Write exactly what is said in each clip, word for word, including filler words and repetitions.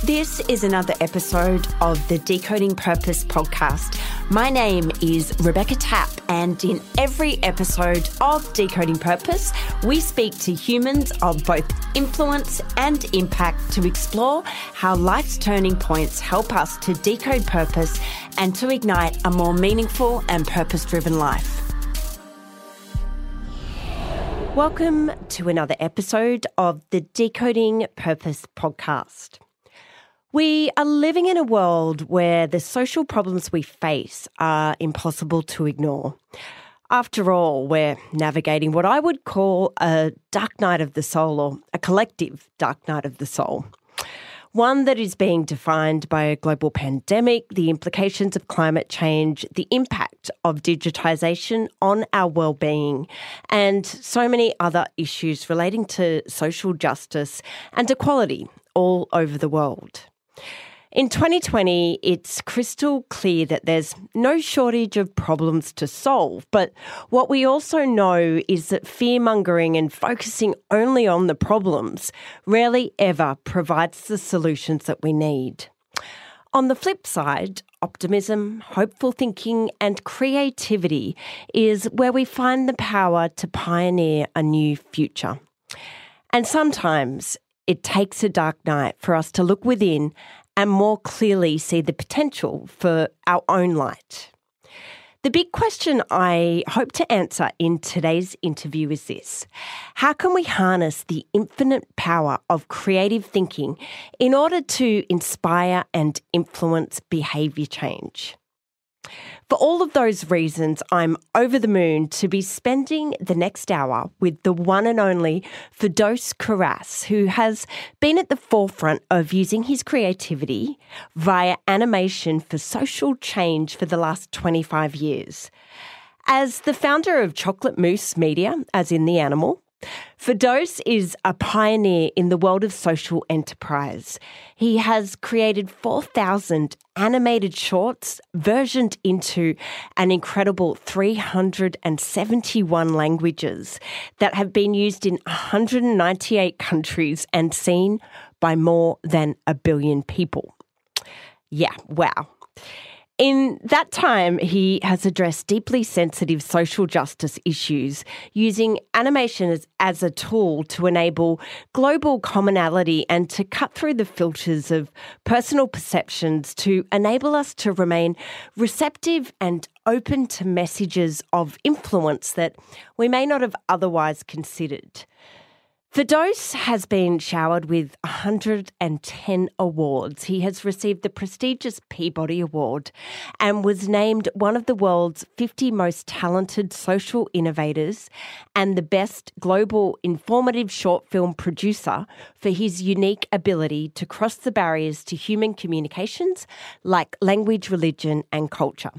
This is another episode of the Decoding Purpose podcast. My name is Rebecca Tapp, and in every episode of Decoding Purpose, we speak to humans of both influence and impact to explore how life's turning points help us to decode purpose and to ignite a more meaningful and purpose-driven life. Welcome to another episode of the Decoding Purpose podcast. We are living in a world where the social problems we face are impossible to ignore. After all, we're navigating what I would call a dark night of the soul, or a collective dark night of the soul. One that is being defined by a global pandemic, the implications of climate change, the impact of digitisation on our well-being, and so many other issues relating to social justice and equality all over the world. In twenty twenty, it's crystal clear that there's no shortage of problems to solve, but what we also know is that fear-mongering and focusing only on the problems rarely ever provides the solutions that we need. On the flip side, optimism, hopeful thinking and creativity is where we find the power to pioneer a new future. And sometimes it takes a dark night for us to look within and more clearly see the potential for our own light. The big question I hope to answer in today's interview is this: how can we harness the infinite power of creative thinking in order to inspire and influence behaviour change? For all of those reasons, I'm over the moon to be spending the next hour with the one and only Firdaus Kouras, who has been at the forefront of using his creativity via animation for social change for the last twenty-five years. As the founder of Chocolate Mousse Media, as in the animal, Firdaus is a pioneer in the world of social enterprise. He has created four thousand animated shorts versioned into an incredible three hundred seventy-one languages that have been used in one hundred ninety-eight countries and seen by more than a billion people. Yeah, wow. In that time, he has addressed deeply sensitive social justice issues using animation as, as a tool to enable global commonality and to cut through the filters of personal perceptions to enable us to remain receptive and open to messages of influence that we may not have otherwise considered. Firdaus has been showered with one hundred ten awards. He has received the prestigious Peabody Award and was named one of the world's fifty most talented social innovators and the best global informative short film producer for his unique ability to cross the barriers to human communications like language, religion and culture.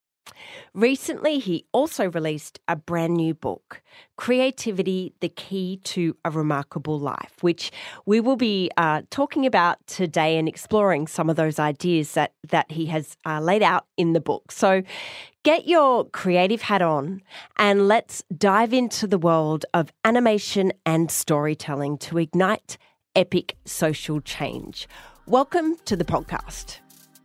Recently, he also released a brand new book, Creativity, the Key to a Remarkable Life, which we will be uh, talking about today and exploring some of those ideas that, that he has uh, laid out in the book. So get your creative hat on and let's dive into the world of animation and storytelling to ignite epic social change. Welcome to the podcast.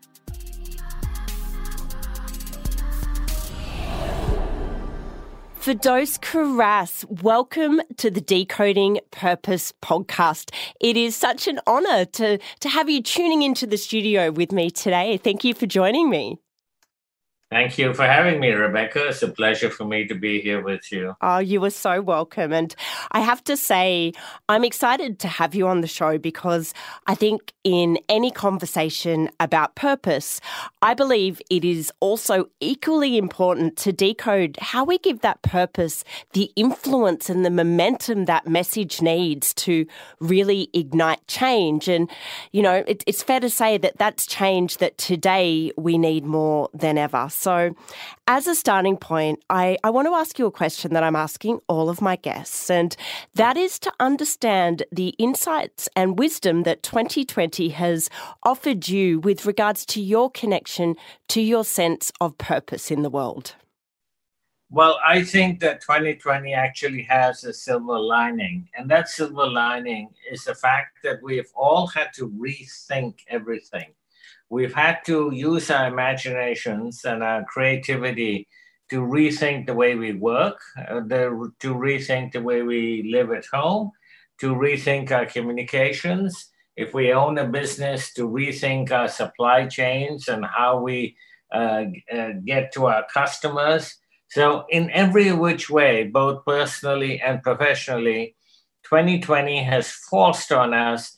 Firdaus Kouras, welcome to the Decoding Purpose podcast. It is such an honour to, to have you tuning into the studio with me today. Thank you for joining me. Thank you for having me, Rebecca. It's a pleasure for me to be here with you. Oh, you are so welcome. And I have to say, I'm excited to have you on the show because I think in any conversation about purpose, I believe it is also equally important to decode how we give that purpose the influence and the momentum that message needs to really ignite change. And, you know, it, it's fair to say that that's change that today we need more than ever. So as a starting point, I, I want to ask you a question that I'm asking all of my guests, and that is to understand the insights and wisdom that twenty twenty has offered you with regards to your connection to your sense of purpose in the world. Well, I think that twenty twenty actually has a silver lining. And that silver lining is the fact that we've all had to rethink everything. We've had to use our imaginations and our creativity to rethink the way we work, uh, the, to rethink the way we live at home, to rethink our communications. If we own a business, to rethink our supply chains and how we uh, uh, get to our customers. So, in every which way, both personally and professionally, twenty twenty has forced on us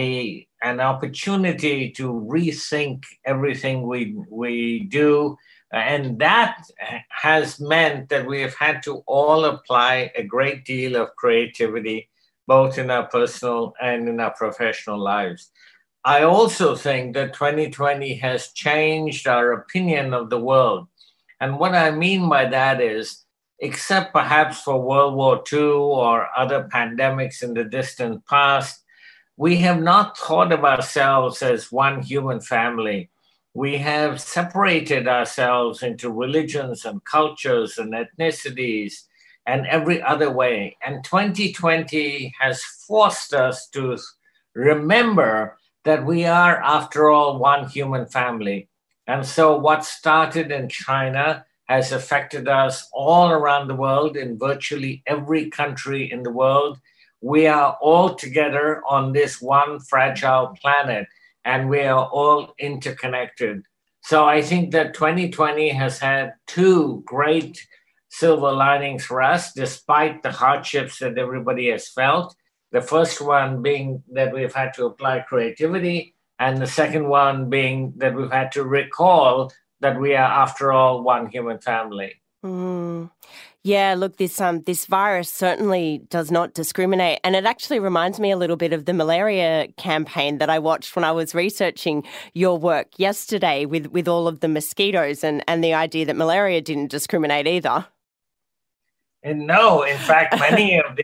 a an opportunity to rethink everything we we do, and that has meant that we have had to all apply a great deal of creativity, both in our personal and in our professional lives. I also think that twenty twenty has changed our opinion of the world. And what I mean by that is, except perhaps for World War Two or other pandemics in the distant past, we have not thought of ourselves as one human family. We have separated ourselves into religions and cultures and ethnicities and every other way. And twenty twenty has forced us to remember that we are, after all, one human family. And so what started in China has affected us all around the world, in virtually every country in the world. We are all together on this one fragile planet, and we are all interconnected. So I think that twenty twenty has had two great silver linings for us, despite the hardships that everybody has felt. The first one being that we've had to apply creativity, and the second one being that we've had to recall that we are, after all, one human family. Mm. Yeah, look, this um this virus certainly does not discriminate. And it actually reminds me a little bit of the malaria campaign that I watched when I was researching your work yesterday with, with all of the mosquitoes and, and the idea that malaria didn't discriminate either. And no, in fact, many of the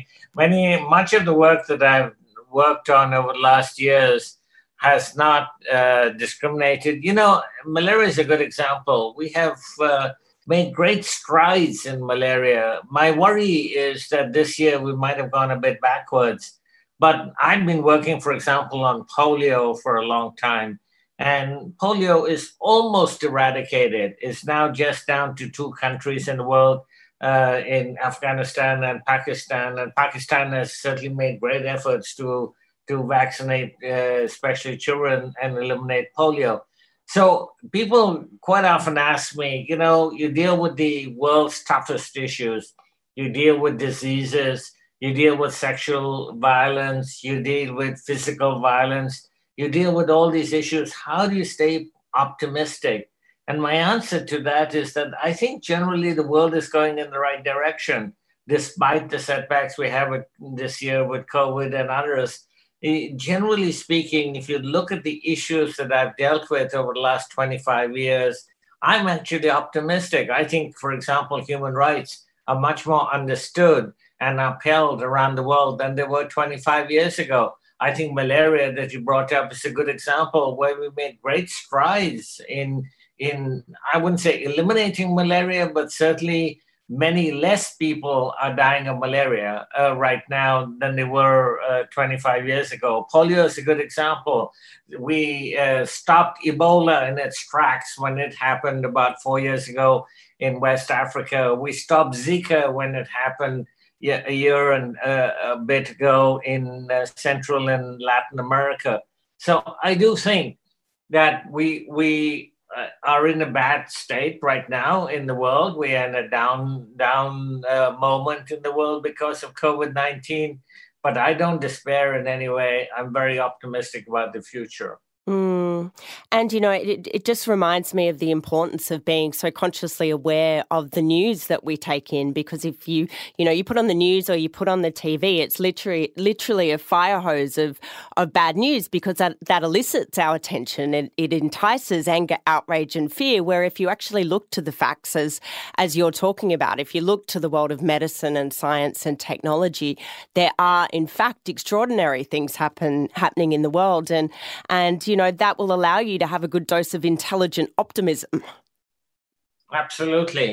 many much of the work that I've worked on over the last years has not uh, discriminated. You know, malaria is a good example. We have uh, made great strides in malaria. My worry is that this year we might have gone a bit backwards. But I've been working, for example, on polio for a long time. And polio is almost eradicated. It's now just down to two countries in the world, uh, in Afghanistan and Pakistan. And Pakistan has certainly made great efforts to to vaccinate, uh, especially children, and eliminate polio. So people quite often ask me, you know, you deal with the world's toughest issues. You deal with diseases, you deal with sexual violence, you deal with physical violence, you deal with all these issues. How do you stay optimistic? And my answer to that is that I think generally the world is going in the right direction, despite the setbacks we have with, this year with COVID and others. Generally speaking, if you look at the issues that I've dealt with over the last twenty-five years, I'm actually optimistic. I think, for example, human rights are much more understood and upheld around the world than they were twenty-five years ago. I think malaria that you brought up is a good example where we made great strides in, in I wouldn't say eliminating malaria, but certainly many less people are dying of malaria uh, right now than they were uh, twenty-five years ago. Polio is a good example. We uh, stopped Ebola in its tracks when it happened about four years ago in West Africa. We stopped Zika when it happened a year and uh, a bit ago in uh, Central and Latin America. So I do think that we we Uh, are in a bad state right now in the world. We are in a down down uh, moment in the world because of COVID nineteen, but I don't despair in any way. I'm very optimistic about the future. Mm. And, you know, it, it just reminds me of the importance of being so consciously aware of the news that we take in, because if you, you know, you put on the news or you put on the T V, it's literally literally a fire hose of, of bad news, because that, that elicits our attention and it entices anger, outrage and fear, where if you actually look to the facts as, as you're talking about, if you look to the world of medicine and science and technology, there are in fact extraordinary things happen happening in the world. And, and you know, that will allow you to have a good dose of intelligent optimism. Absolutely.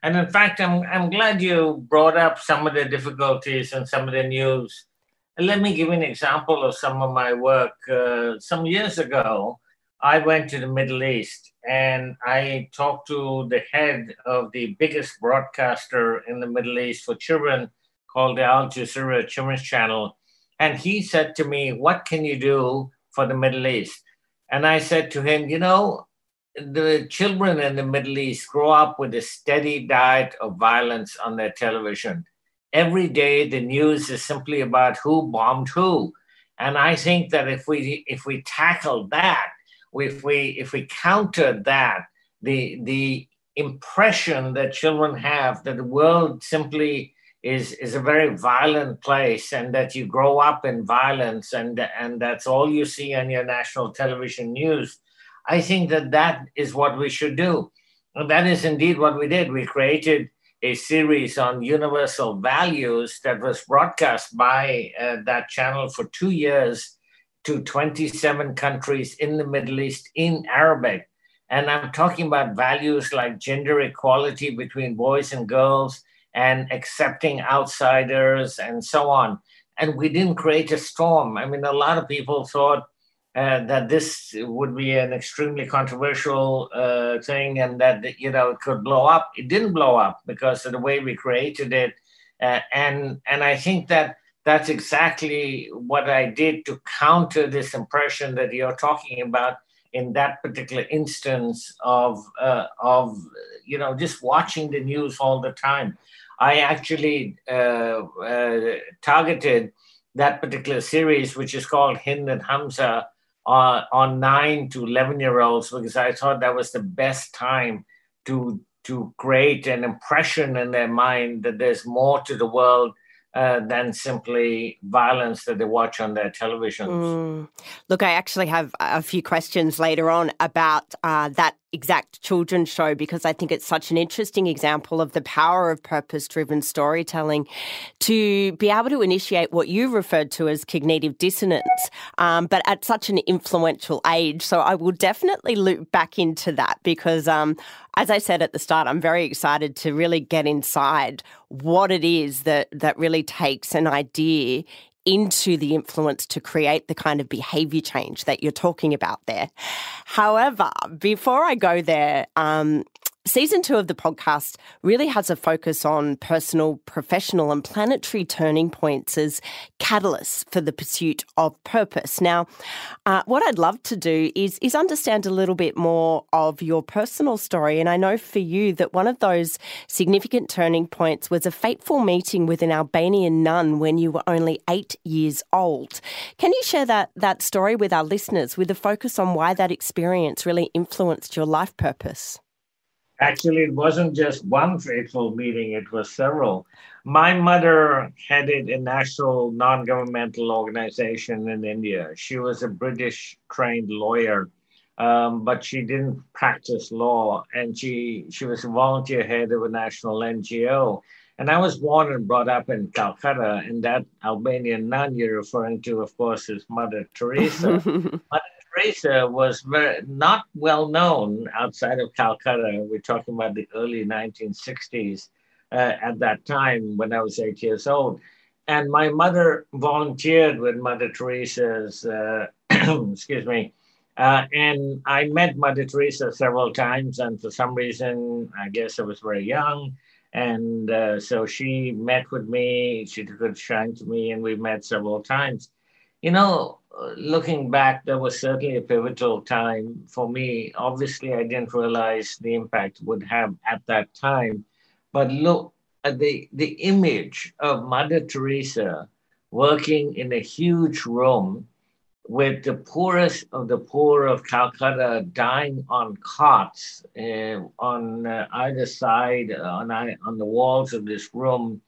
And in fact, I'm, I'm glad you brought up some of the difficulties and some of the news. And let me give you an example of some of my work. Uh, some years ago, I went to the Middle East and I talked to the head of the biggest broadcaster in the Middle East for children called the Al Jazeera Children's Channel. And he said to me, "What can you do for the Middle East?" And I said to him, you know, the children in the Middle East grow up with a steady diet of violence on their television. Every day, the news is simply about who bombed who. And I think that if we if we tackle that, if we if we counter that, the the impression that children have that the world simply is is a very violent place, and that you grow up in violence, and and that's all you see on your national television news. I think that that is what we should do. And that is indeed what we did. We created a series on universal values that was broadcast by uh, that channel for two years to twenty-seven countries in the Middle East in Arabic. And I'm talking about values like gender equality between boys and girls and accepting outsiders and so on. And we didn't create a storm. I mean, a lot of people thought Uh, that this would be an extremely controversial uh, thing, and that, you know, it could blow up. It didn't blow up because of the way we created it. Uh, and, and I think that that's exactly what I did to counter this impression that you're talking about in that particular instance of, uh, of you know, just watching the news all the time. I actually uh, uh, targeted that particular series, which is called Hind and Hamza, Uh, on nine to eleven year olds, because I thought that was the best time to to create an impression in their mind that there's more to the world uh, than simply violence that they watch on their televisions. Mm. Look, I actually have a few questions later on about uh, that exact children's show, because I think it's such an interesting example of the power of purpose-driven storytelling to be able to initiate what you referred to as cognitive dissonance, um, but at such an influential age. So I will definitely loop back into that because, um, as I said at the start, I'm very excited to really get inside what it is that, that really takes an idea into the influence to create the kind of behaviour change that you're talking about there. However, before I go there, um, Season two of the podcast really has a focus on personal, professional and planetary turning points as catalysts for the pursuit of purpose. Now, uh, what I'd love to do is, is understand a little bit more of your personal story. And I know for you that one of those significant turning points was a fateful meeting with an Albanian nun when you were only eight years old. Can you share that, that story with our listeners with a focus on why that experience really influenced your life purpose? Actually, it wasn't just one fateful meeting, it was several. My mother headed a national non-governmental organization in India. She was a British-trained lawyer, um, but she didn't practice law, and she, she was a volunteer head of a national N G O. And I was born and brought up in Calcutta, and that Albanian nun you're referring to, of course, is Mother Teresa. Mother Teresa was very, not well known outside of Calcutta. We're talking about the early nineteen sixties uh, at that time when I was eight years old. And my mother volunteered with Mother Teresa's, uh, excuse me, uh, and I met Mother Teresa several times. And for some reason, I guess I was very young. And uh, so she met with me, she took a shine to me, and we met several times. You know, looking back, that was certainly a pivotal time for me. Obviously, I didn't realize the impact it would have at that time. But look at the, the image of Mother Teresa working in a huge room with the poorest of the poor of Calcutta dying on cots uh, on uh, either side, uh, on, on the walls of this room,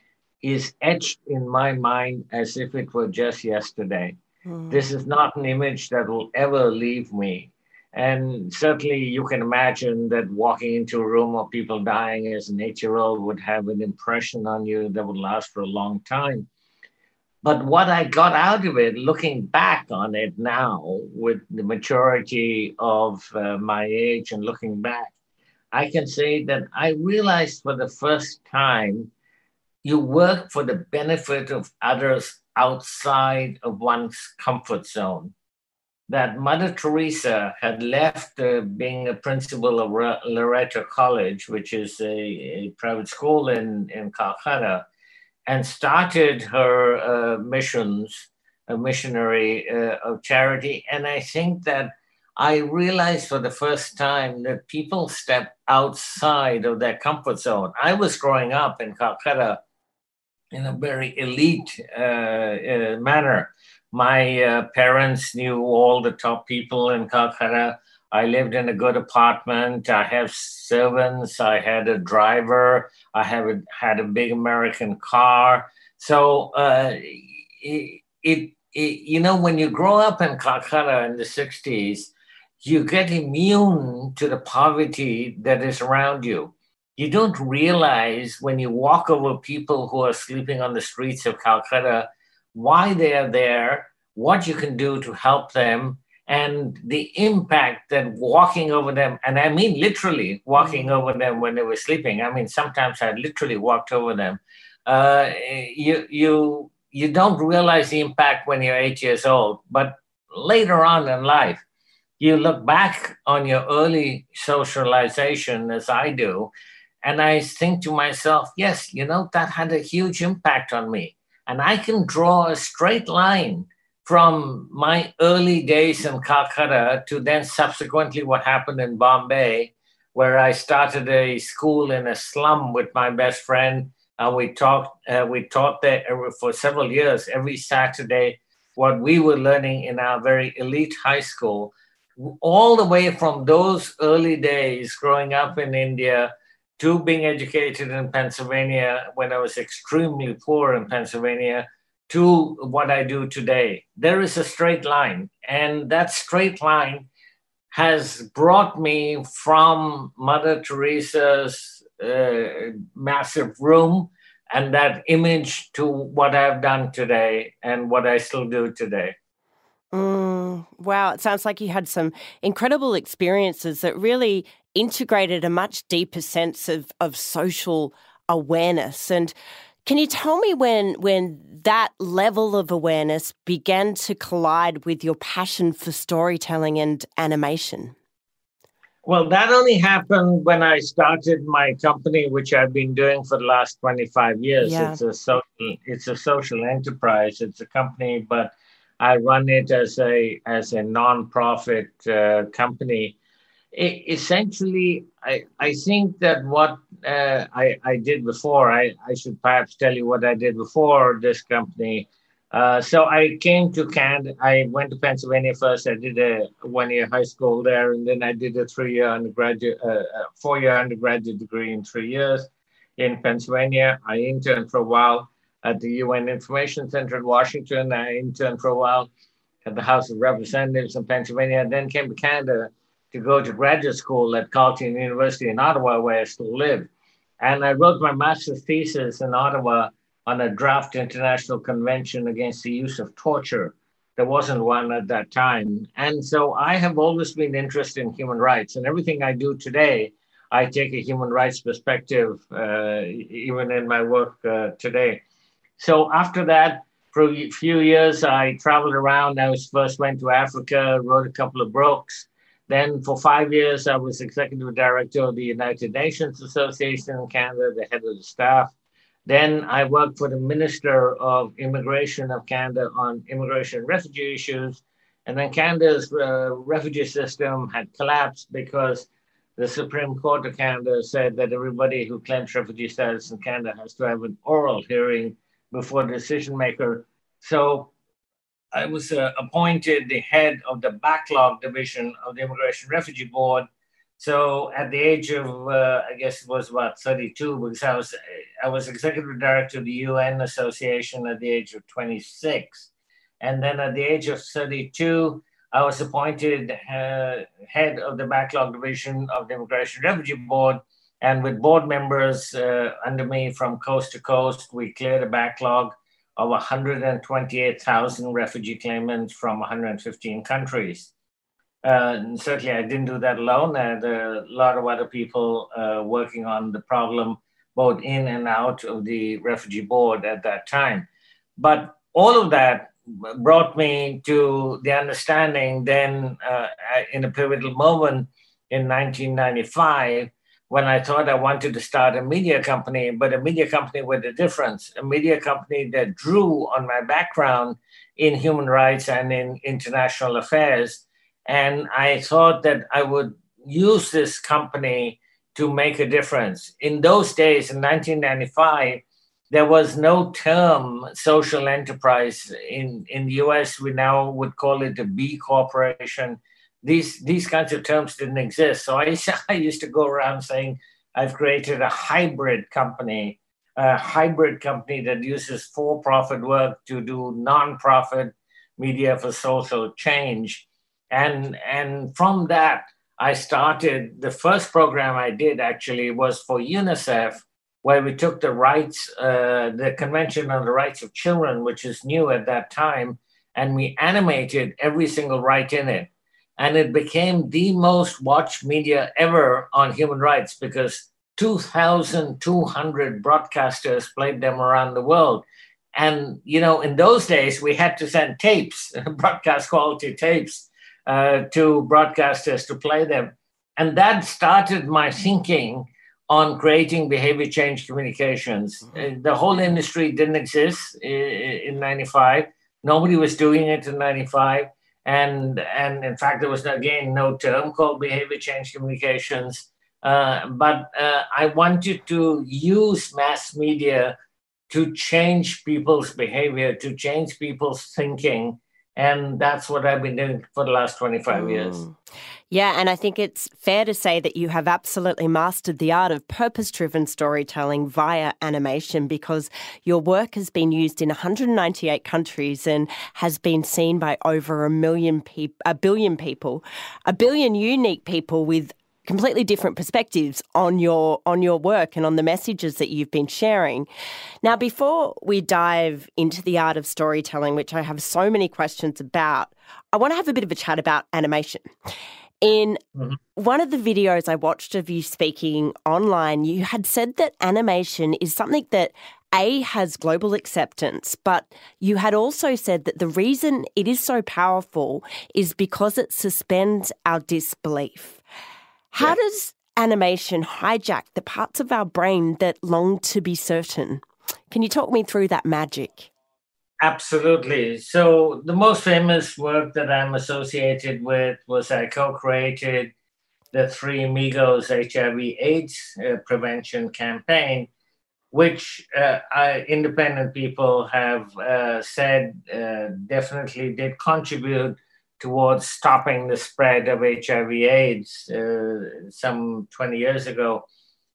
is etched in my mind as if it were just yesterday. Mm. This is not an image that will ever leave me. And certainly you can imagine that walking into a room of people dying as an eight-year-old would have an impression on you that would last for a long time. But what I got out of it, looking back on it now with the maturity of uh, my age and looking back, I can say that I realized for the first time you work for the benefit of others outside of one's comfort zone. That Mother Teresa had left uh, being a principal of Loreto College, which is a, a private school in, in Calcutta, and started her uh, missions, a missionary uh, of charity. And I think that I realized for the first time that people step outside of their comfort zone. I was growing up in Calcutta in a very elite uh, uh, manner. My uh, parents knew all the top people in Calcutta. I lived in a good apartment. I have servants. I had a driver. I have a, had a big American car. So uh, it, it, it, you know, when you grow up in Calcutta in the sixties, you get immune to the poverty that is around you. You don't realize when you walk over people who are sleeping on the streets of Calcutta, why they are there, what you can do to help them, and the impact that walking over them, and I mean literally walking over them when they were sleeping. I mean, sometimes I literally walked over them. Uh, you, you, you don't realize the impact when you're eight years old, but later on in life, you look back on your early socialization, as I do, and I think to myself, yes, you know, that had a huge impact on me. And I can draw a straight line from my early days in Calcutta to then subsequently what happened in Bombay, where I started a school in a slum with my best friend. Uh, we taught uh, we taught there for several years, every Saturday, what we were learning in our very elite high school, all the way from those early days growing up in India to being educated in Pennsylvania when I was extremely poor in Pennsylvania, to what I do today. There is a straight line, and that straight line has brought me from Mother Teresa's uh, massive room and that image to what I've done today and what I still do today. Mm, wow, it sounds like you had some incredible experiences that really integrated a much deeper sense of, of social awareness. And can you tell me when when that level of awareness began to collide with your passion for storytelling and animation? Well, that only happened when I started my company, which I've been doing for the last twenty-five years. Yeah. It's a social, it's a social enterprise. It's a company, but I run it as a as a nonprofit uh, company. It, essentially, I I think that what uh, I I did before, I I should perhaps tell you what I did before this company. Uh, so I came to Canada. I went to Pennsylvania first. I did a one-year high school there, and then I did a three-year undergraduate, uh, uh, four-year undergraduate degree in three years in Pennsylvania. I interned for a while at the U N Information Center in Washington. I interned for a while at the House of Representatives in Pennsylvania, then came to Canada to go to graduate school at Carleton University in Ottawa, where I still live. And I wrote my master's thesis in Ottawa on a draft international convention against the use of torture. There wasn't one at that time. And so I have always been interested in human rights. And everything I do today, I take a human rights perspective, uh, even in my work uh, today. So after that, for a few years, I traveled around. I was first went to Africa, wrote a couple of books. Then for five years, I was executive director of the United Nations Association in Canada, the head of the staff. Then I worked for the Minister of Immigration of Canada on immigration and refugee issues. And then Canada's uh, refugee system had collapsed because the Supreme Court of Canada said that everybody who claims refugee status in Canada has to have an oral hearing before the decision maker. So I was uh, appointed the head of the backlog division of the Immigration Refugee Board. So at the age of, uh, I guess it was about thirty-two, because I was I was executive director of the U N Association at the age of twenty-six. And then at the age of thirty-two, I was appointed uh, head of the backlog division of the Immigration Refugee Board. And with board members uh, under me from coast to coast, we cleared a backlog of one hundred twenty-eight thousand refugee claimants from one hundred fifteen countries. Uh, and certainly, I didn't do that alone. I had a lot of other people uh, working on the problem, both in and out of the refugee board at that time. But all of that brought me to the understanding then, uh, in a pivotal moment in nineteen ninety-five, when I thought I wanted to start a media company, but a media company with a difference, a media company that drew on my background in human rights and in international affairs. And I thought that I would use this company to make a difference. In those days, in nineteen ninety-five, there was no term social enterprise. In, in the U S, we now would call it a B corporation. These, these kinds of terms didn't exist. So I, I used to go around saying, I've created a hybrid company, a hybrid company that uses for-profit work to do non-profit media for social change. And, and from that, I started, the first program I did actually was for UNICEF, where we took the rights, uh, the Convention on the Rights of Children, which is new at that time, and we animated every single right in it. And it became the most watched media ever on human rights because two thousand two hundred broadcasters played them around the world. And, you know, in those days, we had to send tapes, broadcast quality tapes, uh, to broadcasters to play them. And that started my thinking on creating behavior change communications. Mm-hmm. The whole industry didn't exist in ninety-five. Nobody was doing it in ninety-five. And, and in fact, there was, again, no term called behavior change communications. Uh, but uh, I wanted to use mass media to change people's behavior, to change people's thinking. And that's what I've been doing for the last twenty-five mm. years. Yeah, and I think it's fair to say that you have absolutely mastered the art of purpose-driven storytelling via animation because your work has been used in one hundred ninety-eight countries and has been seen by over a million people, a billion people, a billion unique people with completely different perspectives on your on your work and on the messages that you've been sharing. Now, before we dive into the art of storytelling, which I have so many questions about, I want to have a bit of a chat about animation. In mm-hmm. one of the videos I watched of you speaking online, you had said that animation is something that A, has global acceptance, but you had also said that the reason it is so powerful is because it suspends our disbelief. How yeah. does animation hijack the parts of our brain that long to be certain? Can you talk me through that magic? Absolutely. So the most famous work that I'm associated with was I co-created the Three Amigos H I V AIDS uh, prevention campaign, which uh, I, independent people have uh, said uh, definitely did contribute towards stopping the spread of H I V AIDS uh, some twenty years ago.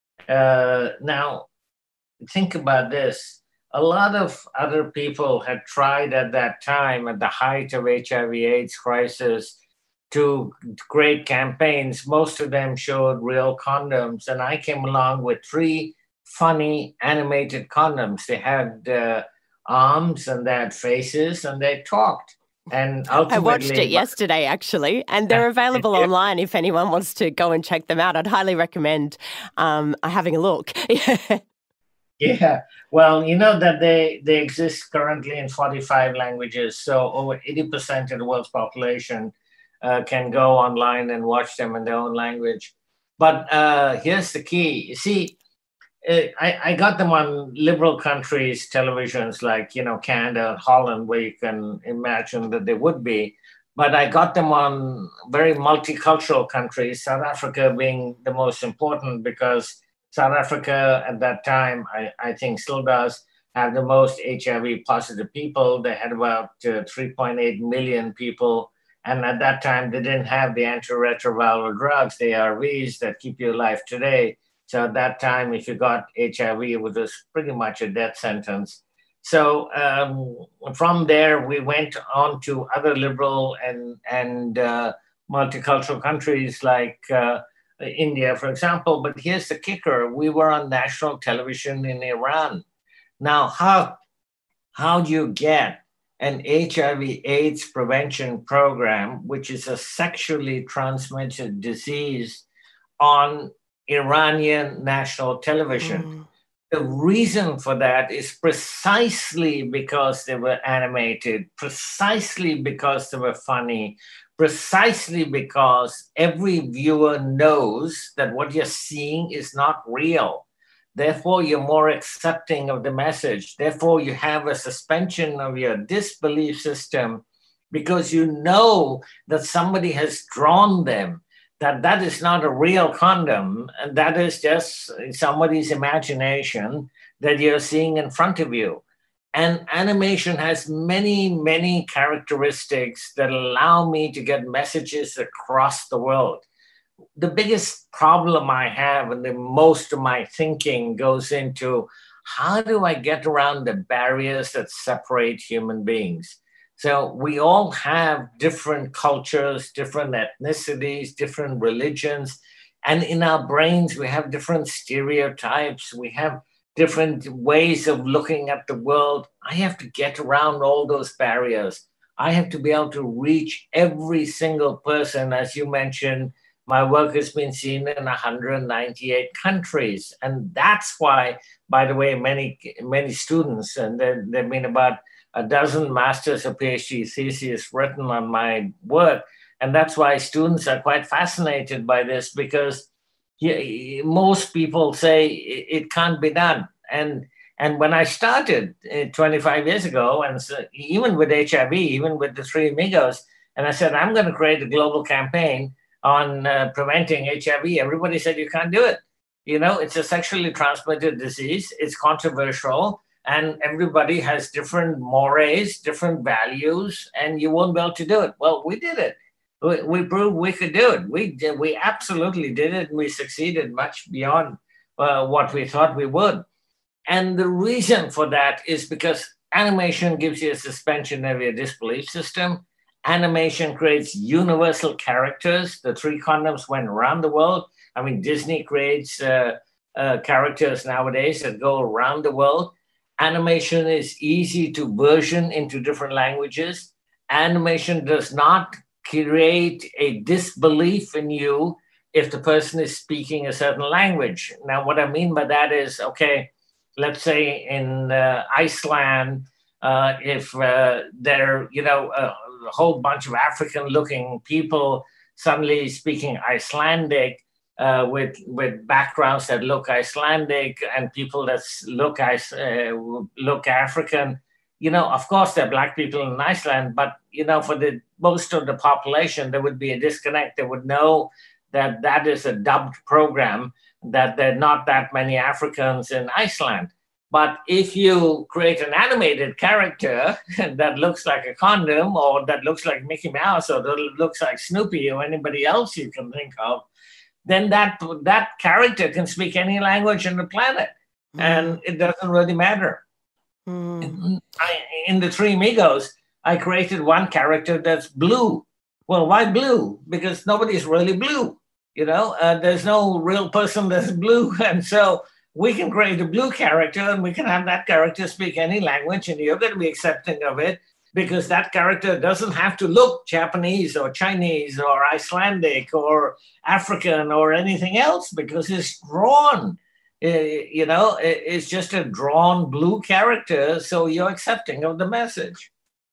Uh, now, think about this. A lot of other people had tried at that time, at the height of H I V AIDS crisis, to create campaigns. Most of them showed real condoms, and I came along with three funny animated condoms. They had uh, arms, and they had faces, and they talked. And ultimately, I watched it yesterday, actually, and they're available yeah. online if anyone wants to go and check them out. I'd highly recommend um, having a look. Yeah, well, you know that they, they exist currently in forty-five languages, so over eighty percent of the world's population uh, can go online and watch them in their own language. But uh, here's the key. You see, I, I got them on liberal countries' televisions like, you know, Canada, Holland, where you can imagine that they would be. But I got them on very multicultural countries, South Africa being the most important because South Africa at that time, I, I think still does, have the most H I V positive people. They had about uh, three point eight million people. And at that time, they didn't have the antiretroviral drugs, the A R Vs that keep you alive today. So at that time, if you got H I V, it was pretty much a death sentence. So um, from there, we went on to other liberal and, and uh, multicultural countries like uh, India, for example. But here's the kicker. We were on national television in Iran. Now, how, how do you get an H I V AIDS prevention program, which is a sexually transmitted disease, on Iranian national television. Mm. The reason for that is precisely because they were animated, precisely because they were funny, precisely because every viewer knows that what you're seeing is not real. Therefore, you're more accepting of the message. Therefore, you have a suspension of your disbelief system because you know that somebody has drawn them, that that is not a real condom, and that is just somebody's imagination that you're seeing in front of you. And animation has many, many characteristics that allow me to get messages across the world. The biggest problem I have, and the most of my thinking goes into, how do I get around the barriers that separate human beings? So we all have different cultures, different ethnicities, different religions, and in our brains we have different stereotypes. We have different ways of looking at the world. I have to get around all those barriers. I have to be able to reach every single person. As you mentioned, my work has been seen in one hundred ninety-eight countries. And that's why, by the way, many, many students, and there have been about a dozen master's or PhD theses written on my work. And that's why students are quite fascinated by this, because yeah, most people say it can't be done. And and when I started uh, twenty-five years ago, and so even with H I V, even with the Three Amigos, and I said, I'm going to create a global campaign on uh, preventing H I V, everybody said, you can't do it. You know, it's a sexually transmitted disease. It's controversial, and everybody has different mores, different values, and you won't be able to do it. Well, we did it. We, we proved we could do it. We did, we absolutely did it, and we succeeded much beyond uh, what we thought we would. And the reason for that is because animation gives you a suspension of your disbelief system. Animation creates universal characters. The three condoms went around the world. I mean, Disney creates uh, uh, characters nowadays that go around the world. Animation is easy to version into different languages. Animation does not create a disbelief in you if the person is speaking a certain language. Now, what I mean by that is, okay, let's say in uh, Iceland, uh, if uh, there, you know, uh, a whole bunch of African-looking people suddenly speaking Icelandic uh, with with backgrounds that look Icelandic and people that look uh, look African. You know, of course, there are Black people in Iceland, but you know, for the most of the population, there would be a disconnect. They would know that that is a dubbed program, that there are not that many Africans in Iceland. But if you create an animated character that looks like a condom, or that looks like Mickey Mouse, or that looks like Snoopy, or anybody else you can think of, then that, that character can speak any language on the planet. Mm. And it doesn't really matter. Mm. In, I, in the Three Amigos, I created one character that's blue. Well, why blue? Because nobody's really blue. You know, uh, there's no real person that's blue. And so we can create a blue character, and we can have that character speak any language, and you're going to be accepting of it because that character doesn't have to look Japanese or Chinese or Icelandic or African or anything else, because it's drawn. Uh, you know, it's just a drawn blue character, so you're accepting of the message.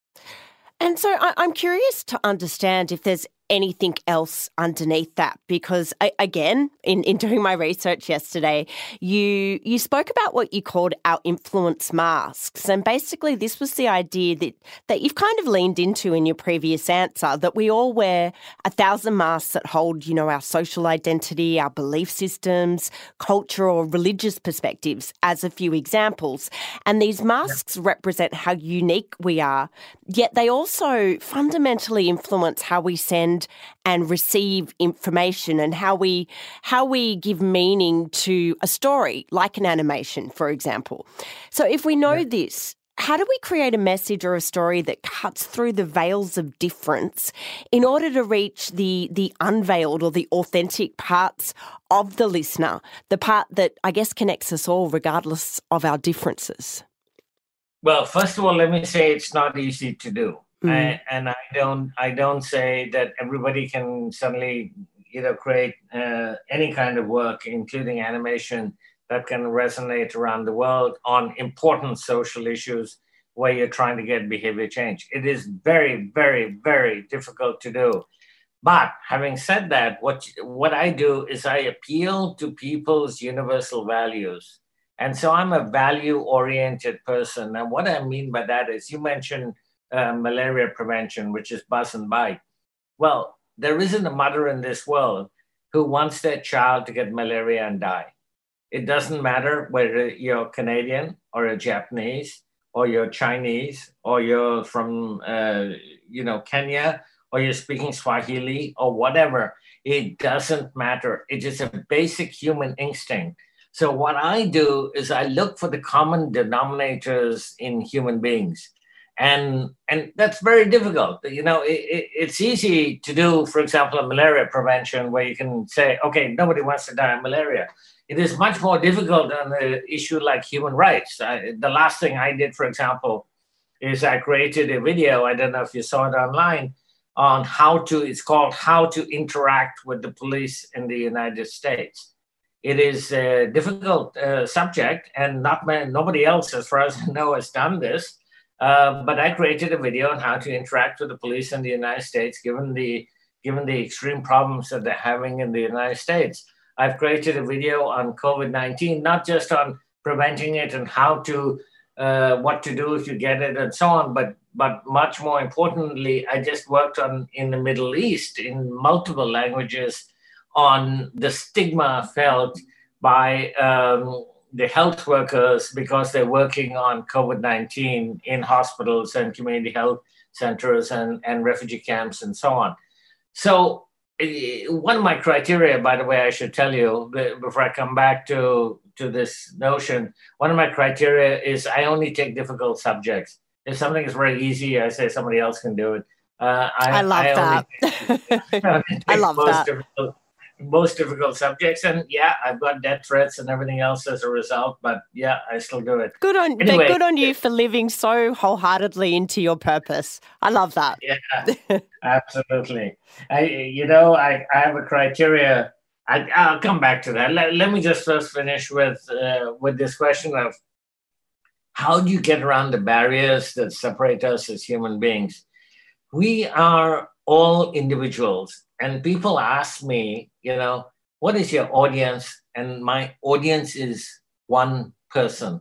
And so I, I'm curious to understand if there's anything else underneath that, because I, again, in, in doing my research yesterday, you you spoke about what you called our influence masks. And basically this was the idea that, that you've kind of leaned into in your previous answer, that we all wear a thousand masks that hold, you know, our social identity, our belief systems, culture or religious perspectives, as a few examples. And these masks represent how unique we are, yet they also fundamentally influence how we send and receive information, and how we how we give meaning to a story, like an animation, for example. So if we know yeah. this, how do we create a message or a story that cuts through the veils of difference in order to reach the the unveiled or the authentic parts of the listener, the part that I guess connects us all regardless of our differences? Well, first of all, let me say it's not easy to do. Mm. I, and I don't, I don't say that everybody can suddenly, you know, create uh, any kind of work, including animation, that can resonate around the world on important social issues where you're trying to get behavior change. It is very, very, very difficult to do. But having said that, what, what I do is I appeal to people's universal values. And so I'm a value-oriented person. And what I mean by that is, you mentioned uh, malaria prevention, which is buzz and bite. Well, there isn't a mother in this world who wants their child to get malaria and die. It doesn't matter whether you're Canadian or you're Japanese or you're Chinese or you're from, uh, you know, Kenya, or you're speaking Swahili or whatever. It doesn't matter. It is a basic human instinct. So what I do is I look for the common denominators in human beings. And, and that's very difficult. You know, it, it, it's easy to do, for example, a malaria prevention where you can say, okay, nobody wants to die of malaria. It is much more difficult on an issue like human rights. I, the last thing I did, for example, is I created a video, I don't know if you saw it online, on how to, it's called How to Interact with the Police in the United States. It is a difficult uh, subject, and not many, nobody else, as far as I know, has done this. Uh, but I created a video on how to interact with the police in the United States, given the, given the extreme problems that they're having in the United States. I've created a video on COVID nineteen, not just on preventing it and how to, uh, what to do if you get it and so on, but, but much more importantly, I just worked on in the Middle East in multiple languages on the stigma felt by um, the health workers because they're working on COVID nineteen in hospitals and community health centers and, and refugee camps and so on. So one of my criteria, by the way, I should tell you before I come back to, to this notion, one of my criteria is I only take difficult subjects. If something is very easy, I say somebody else can do it. Uh, I, I love I that. Take, I, I love that. Difficult, most difficult subjects. And yeah, I've got death threats and everything else as a result, but yeah, I still do it. Good on, anyway, good on you for living so wholeheartedly into your purpose. I love that. Yeah, absolutely. I, you know, I, I have a criteria. I, I'll come back to that. Let, let me just first finish with, uh, with this question of how do you get around the barriers that separate us as human beings? We are all individuals. And people ask me, you know, what is your audience? And my audience is one person,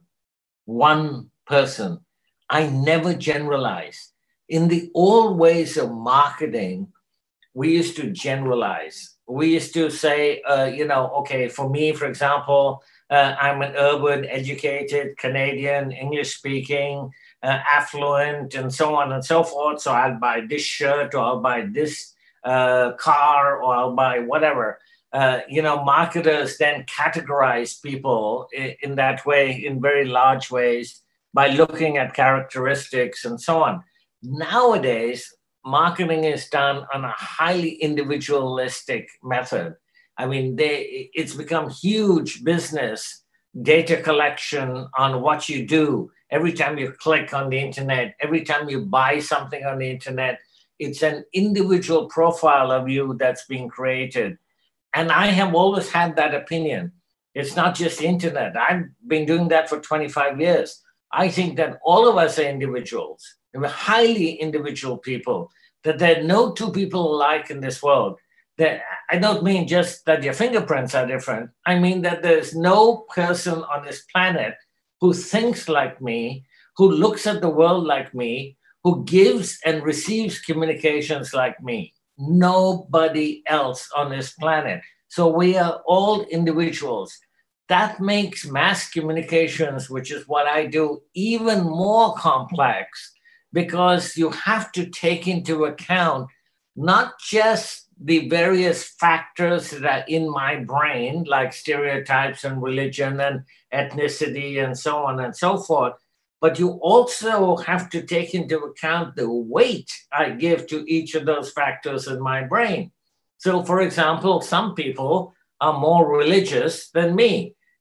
one person. I never generalize. In the old ways of marketing, we used to generalize. We used to say, uh, you know, okay, for me, for example, uh, I'm an urban, educated Canadian, English speaking, uh, affluent, and so on and so forth. So I'll buy this shirt or I'll buy this Uh, car, or I'll buy whatever. Uh, you know, marketers then categorize people in, in that way, in very large ways, by looking at characteristics and so on. Nowadays, marketing is done on a highly individualistic method. I mean, they, it's become huge business, data collection on what you do. Every time you click on the internet, every time you buy something on the internet, it's an individual profile of you that's being created. And I have always had that opinion. It's not just the internet. I've been doing that for twenty-five years. I think that all of us are individuals. We're highly individual people, that there are no two people alike in this world. That I don't mean just that your fingerprints are different. I mean that there's no person on this planet who thinks like me, who looks at the world like me, who gives and receives communications like me. Nobody else on this planet. So we are all individuals. That makes mass communications, which is what I do, even more complex, because you have to take into account not just the various factors that are in my brain, like stereotypes and religion and ethnicity and so on and so forth, but you also have to take into account the weight I give to each of those factors in my brain. So, for example, some people are more religious than me.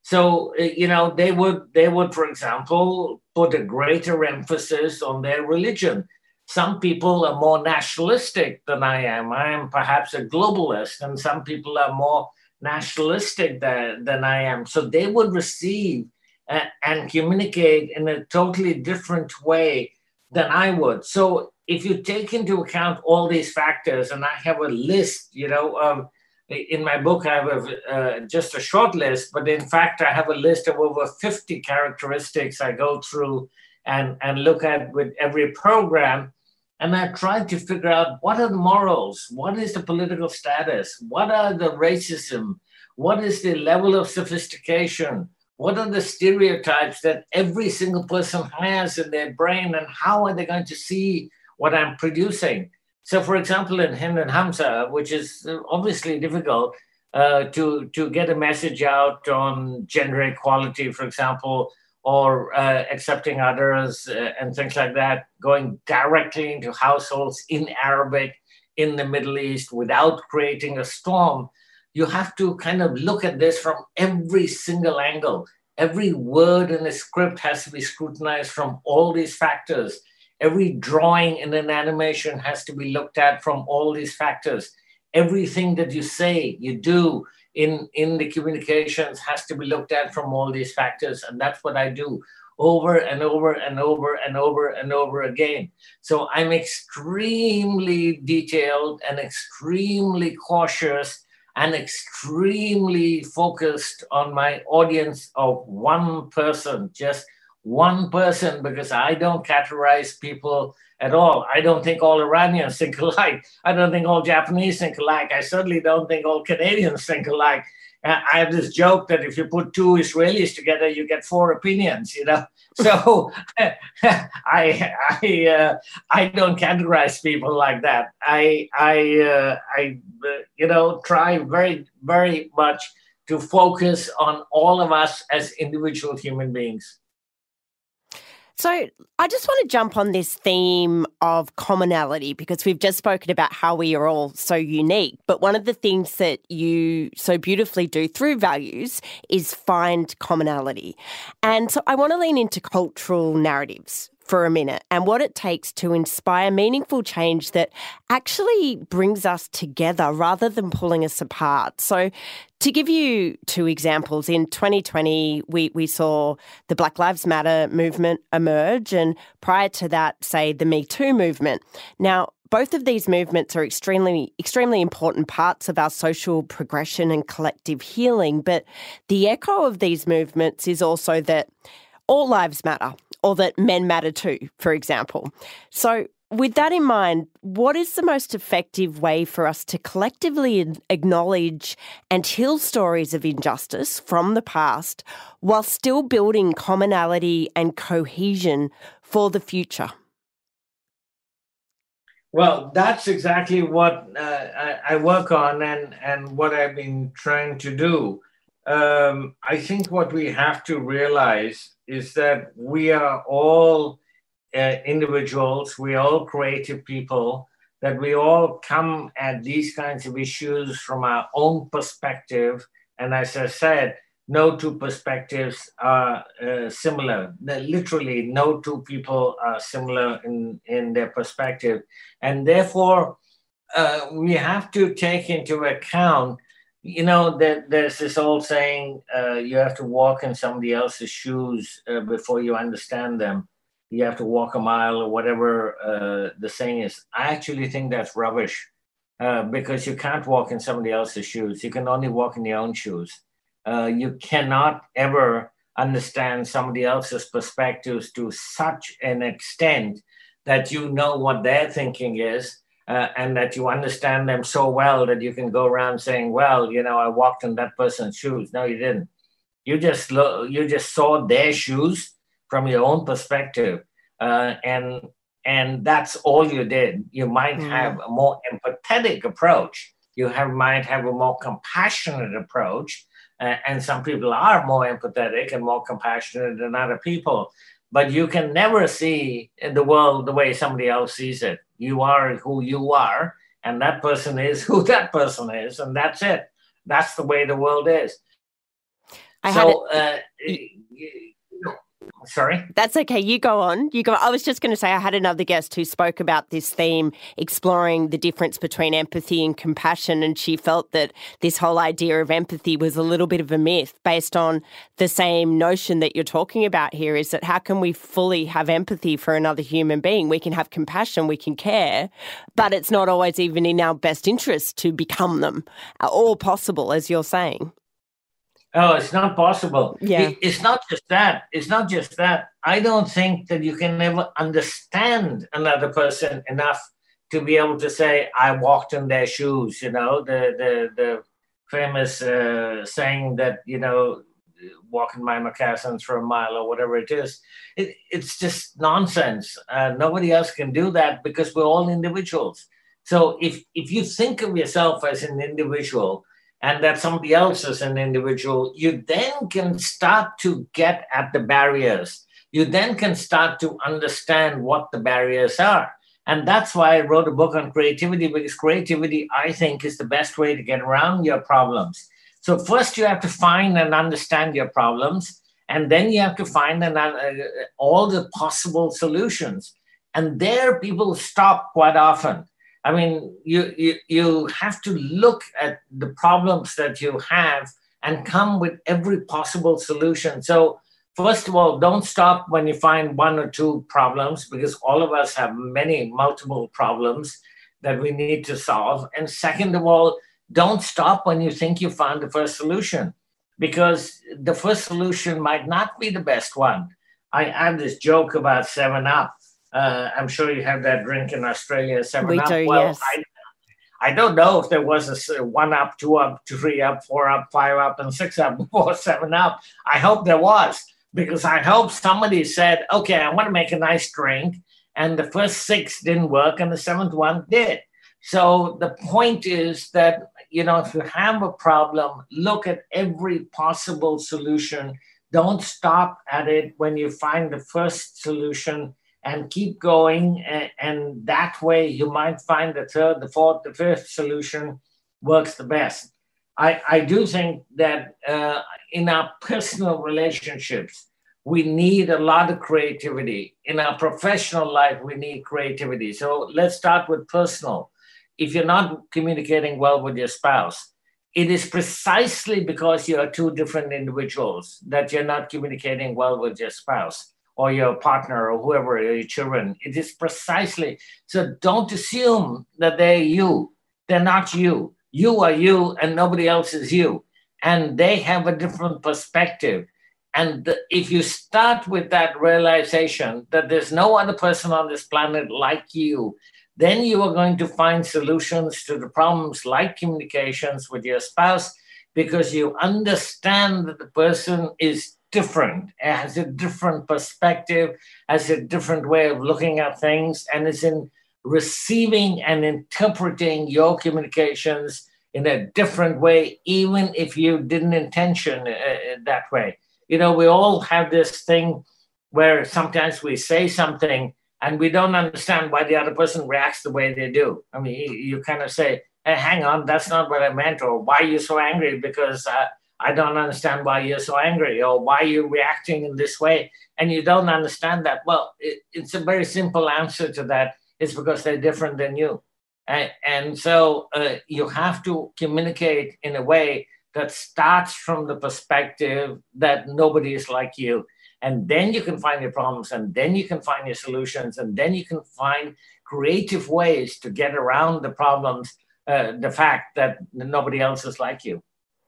So, uh, you know, they would, they would, for example, put a greater emphasis on their religion. Some people are more nationalistic than I am. I am perhaps a globalist, and some people are more nationalistic than, than I am. So they would receive uh, and communicate in a totally different way than I would. So if you take into account all these factors, and I have a list, you know, um, in my book, I have a, uh, just a short list, but in fact, I have a list of over fifty characteristics I go through and, and look at with every program. And I try to figure out what are the morals, what is the political status, what are the racism, what is the level of sophistication, what are the stereotypes that every single person has in their brain, and how are they going to see what I'm producing? So, for example, in Hind and Hamza, which is obviously difficult uh, to, to get a message out on gender equality, for example, or uh, accepting others uh, and things like that, going directly into households in Arabic in the Middle East without creating a storm, you have to kind of look at this from every single angle. Every word in the script has to be scrutinized from all these factors. Every drawing in an animation has to be looked at from all these factors. Everything that you say, you do in, in the communications has to be looked at from all these factors. And that's what I do over and over and over and over and over again. So I'm extremely detailed and extremely cautious and extremely focused on my audience of one person, just one person, because I don't categorize people at all. I don't think all Iranians think alike. I don't think all Japanese think alike. I certainly don't think all Canadians think alike. Uh, I have this joke that if you put two Israelis together, you get four opinions, you know? So I, I, uh, I don't categorize people like that. I, I, uh, I, uh, you know, try very, very much to focus on all of us as individual human beings. So I just want to jump on this theme of commonality, because we've just spoken about how we are all so unique. But one of the things that you so beautifully do through values is find commonality. And so I want to lean into cultural narratives for a minute and what it takes to inspire meaningful change that actually brings us together rather than pulling us apart. So to give you two examples, in twenty twenty, we, we saw the Black Lives Matter movement emerge, and prior to that, say, the Me Too movement. Now, both of these movements are extremely, extremely important parts of our social progression and collective healing, but the echo of these movements is also that all lives matter, or that men matter too, for example. So with that in mind, what is the most effective way for us to collectively acknowledge and heal stories of injustice from the past while still building commonality and cohesion for the future? Well, that's exactly what uh, I, I work on and, and what I've been trying to do. Um, I think what we have to realize is that we are all uh, individuals, we are all creative people, that we all come at these kinds of issues from our own perspective. And as I said, no two perspectives are uh, similar. Literally, no two people are similar in, in their perspective. And therefore, uh, we have to take into account, you know, that there's this old saying, uh, you have to walk in somebody else's shoes uh, before you understand them. You have to walk a mile or whatever uh, the saying is. I actually think that's rubbish uh, because you can't walk in somebody else's shoes. You can only walk in your own shoes. Uh, you cannot ever understand somebody else's perspectives to such an extent that you know what their thinking is. Uh, and that you understand them so well that you can go around saying, well, you know, I walked in that person's shoes. No, you didn't. You just lo- you just saw their shoes from your own perspective. Uh, and and that's all you did. You might mm. have a more empathetic approach. You have might have a more compassionate approach. Uh, and some people are more empathetic and more compassionate than other people. But you can never see the world the way somebody else sees it. You are who you are, and that person is who that person is, and that's it. That's the way the world is. I so, had uh, sorry? That's okay. You go on. You go. I was just going to say I had another guest who spoke about this theme, exploring the difference between empathy and compassion, and she felt that this whole idea of empathy was a little bit of a myth based on the same notion that you're talking about here, is that how can we fully have empathy for another human being? We can have compassion, we can care, but it's not always even in our best interest to become them, or possible, as you're saying. Oh, it's not possible. Yeah. It, it's not just that. It's not just that. I don't think that you can ever understand another person enough to be able to say, I walked in their shoes, you know, the the, the famous uh, saying that, you know, walk in my moccasins for a mile or whatever it is. It, it's just nonsense. Uh, nobody else can do that because we're all individuals. So if if you think of yourself as an individual, and that somebody else is an individual, you then can start to get at the barriers. You then can start to understand what the barriers are. And that's why I wrote a book on creativity, because creativity, I think, is the best way to get around your problems. So first you have to find and understand your problems, and then you have to find and, uh, all the possible solutions. And there people stop quite often. I mean, you, you you have to look at the problems that you have and come with every possible solution. So first of all, don't stop when you find one or two problems, because all of us have many multiple problems that we need to solve. And second of all, don't stop when you think you found the first solution, because the first solution might not be the best one. I have this joke about seven up. Uh, I'm sure you have that drink in Australia, seven we up. do, well, yes. I, I don't know if there was a one up, two up, three up, four up, five up, and six up before seven up. I hope there was, because I hope somebody said, okay, I want to make a nice drink, and the first six didn't work, and the seventh one did. So the point is that, you know, if you have a problem, look at every possible solution. Don't stop at it when you find the first solution, and keep going. And, and that way you might find the third, the fourth, the fifth solution works the best. I, I do think that uh, in our personal relationships, we need a lot of creativity. In our professional life, we need creativity. So let's start with personal. If you're not communicating well with your spouse, it is precisely because you are two different individuals that you're not communicating well with your spouse, or your partner, or whoever, or your children. It is precisely. So don't assume that they're you. They're not you. You are you, and nobody else is you. And they have a different perspective. And the, if you start with that realization that there's no other person on this planet like you, then you are going to find solutions to the problems like communications with your spouse, because you understand that the person is different, has a different perspective, has a different way of looking at things, and is in receiving and interpreting your communications in a different way, even if you didn't intention uh, that way. You know, we all have this thing where sometimes we say something and we don't understand why the other person reacts the way they do. I mean, you, you kind of say, hey, hang on, that's not what I meant, or why are you so angry? Because uh, I don't understand why you're so angry, or why are you reacting in this way? And you don't understand that. Well, it, it's a very simple answer to that. It's because they're different than you. And, and so uh, you have to communicate in a way that starts from the perspective that nobody is like you. And then you can find your problems, and then you can find your solutions, and then you can find creative ways to get around the problems, uh, the fact that nobody else is like you.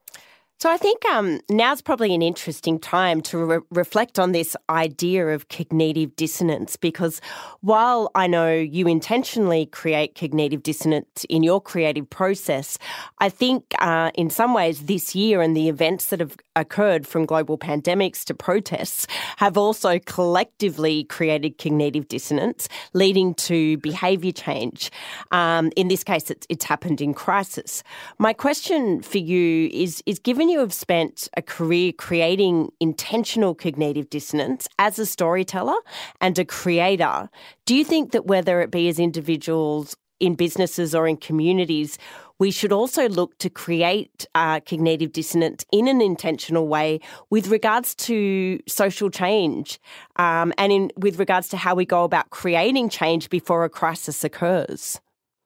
So I think um, now's probably an interesting time to re- reflect on this idea of cognitive dissonance, because while I know you intentionally create cognitive dissonance in your creative process, I think uh, in some ways this year and the events that have occurred, from global pandemics to protests, have also collectively created cognitive dissonance, leading to behaviour change. Um, in this case, it's, it's happened in crisis. My question for you is, is given you have spent a career creating intentional cognitive dissonance as a storyteller and a creator, do you think that whether it be as individuals, in businesses or in communities, we should also look to create uh, cognitive dissonance in an intentional way with regards to social change um, and in with regards to how we go about creating change before a crisis occurs.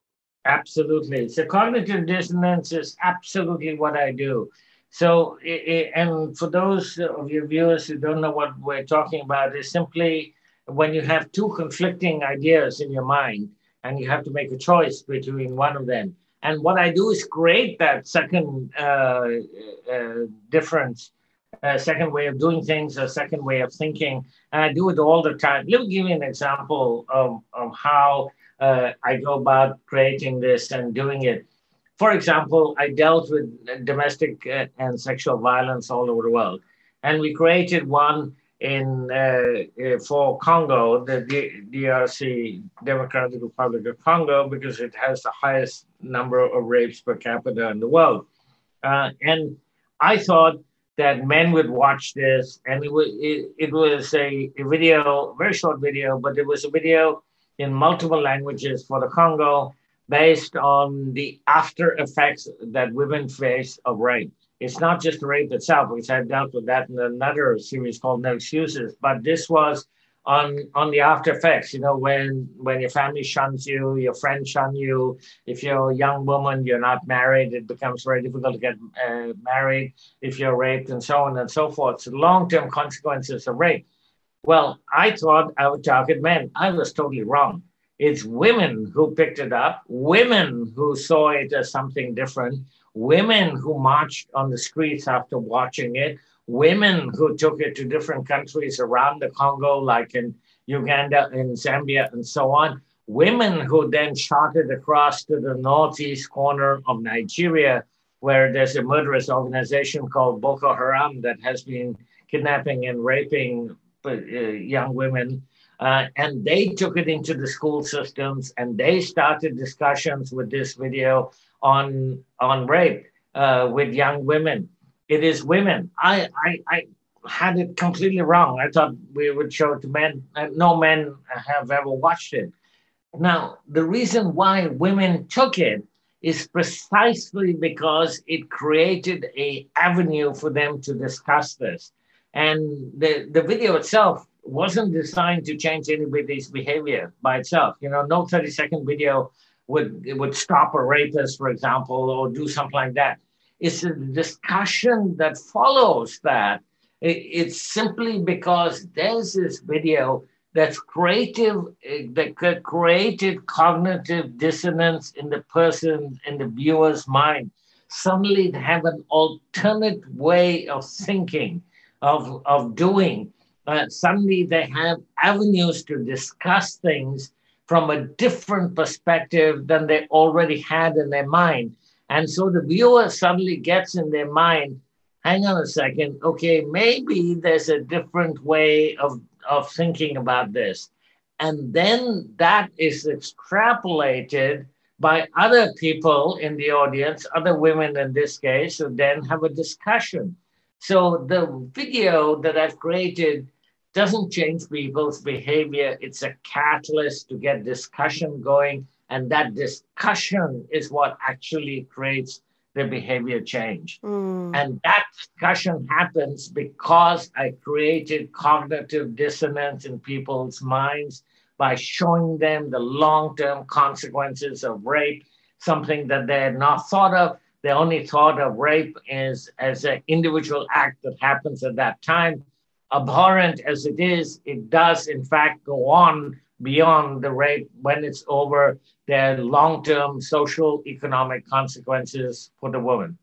Absolutely. So cognitive dissonance is absolutely what I do. So, and for those of your viewers who don't know what we're talking about, is simply when you have two conflicting ideas in your mind and you have to make a choice between one of them. And what I do is create that second uh, uh, difference, a second way of doing things, a second way of thinking. And I do it all the time. Let me give you an example of, of how uh, I go about creating this and doing it. For example, I dealt with domestic and sexual violence all over the world. And we created one in uh, for Congo, the D R C, Democratic Republic of Congo, because it has the highest number of rapes per capita in the world. Uh, and I thought that men would watch this, and it was, it, it was a, a video, very short video, but it was a video in multiple languages for the Congo, based on the after effects that women face of rape. It's not just rape itself, because I've dealt with that in another series called No Excuses, but this was on, on the after effects, you know, when, when your family shuns you, your friends shun you, if you're a young woman, you're not married, it becomes very difficult to get uh, married, if you're raped, and so on and so forth. So long-term consequences of rape. Well, I thought I would target men. I was totally wrong. It's women who picked it up, women who saw it as something different, women who marched on the streets after watching it, women who took it to different countries around the Congo, like in Uganda, in Zambia, and so on, women who then shot it across to the northeast corner of Nigeria, where there's a murderous organization called Boko Haram that has been kidnapping and raping uh, young women. Uh, and they took it into the school systems, and they started discussions with this video on on rape uh, with young women. It is women. I, I I had it completely wrong. I thought we would show it to men. And no men have ever watched it. Now, the reason why women took it is precisely because it created an avenue for them to discuss this. And the, the video itself wasn't designed to change anybody's behavior by itself. You know, no thirty second video would would stop a rapist, for example, or do something like that. It's a discussion that follows that. It, it's simply because there's this video that's creative, that created cognitive dissonance in the person, in the viewer's mind. Suddenly they have an alternate way of thinking, of, of doing. Uh, suddenly they have avenues to discuss things from a different perspective than they already had in their mind. And so the viewer suddenly gets in their mind, hang on a second, okay, maybe there's a different way of, of thinking about this. And then that is extrapolated by other people in the audience, other women in this case, who then have a discussion. So the video that I've created doesn't change people's behavior. It's a catalyst to get discussion going. And that discussion is what actually creates the behavior change. Mm. And that discussion happens because I created cognitive dissonance in people's minds by showing them the long-term consequences of rape, something that they had not thought of. They only thought of rape as, as an individual act that happens at that time. Abhorrent as it is, it does in fact go on beyond the rape. When it's over, there are long-term social, economic consequences for the woman.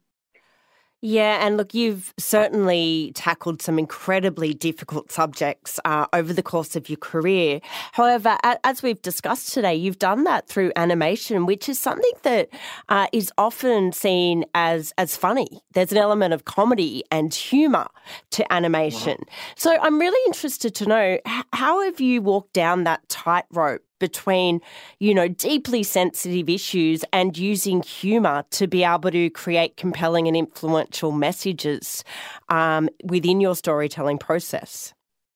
Yeah, and look, you've certainly tackled some incredibly difficult subjects uh, over the course of your career. However, as we've discussed today, you've done that through animation, which is something that uh, is often seen as, as funny. There's an element of comedy and humour to animation. Mm-hmm. So I'm really interested to know, how have you walked down that tightrope between, you know, deeply sensitive issues and using humour to be able to create compelling and influential messages um, within your storytelling process?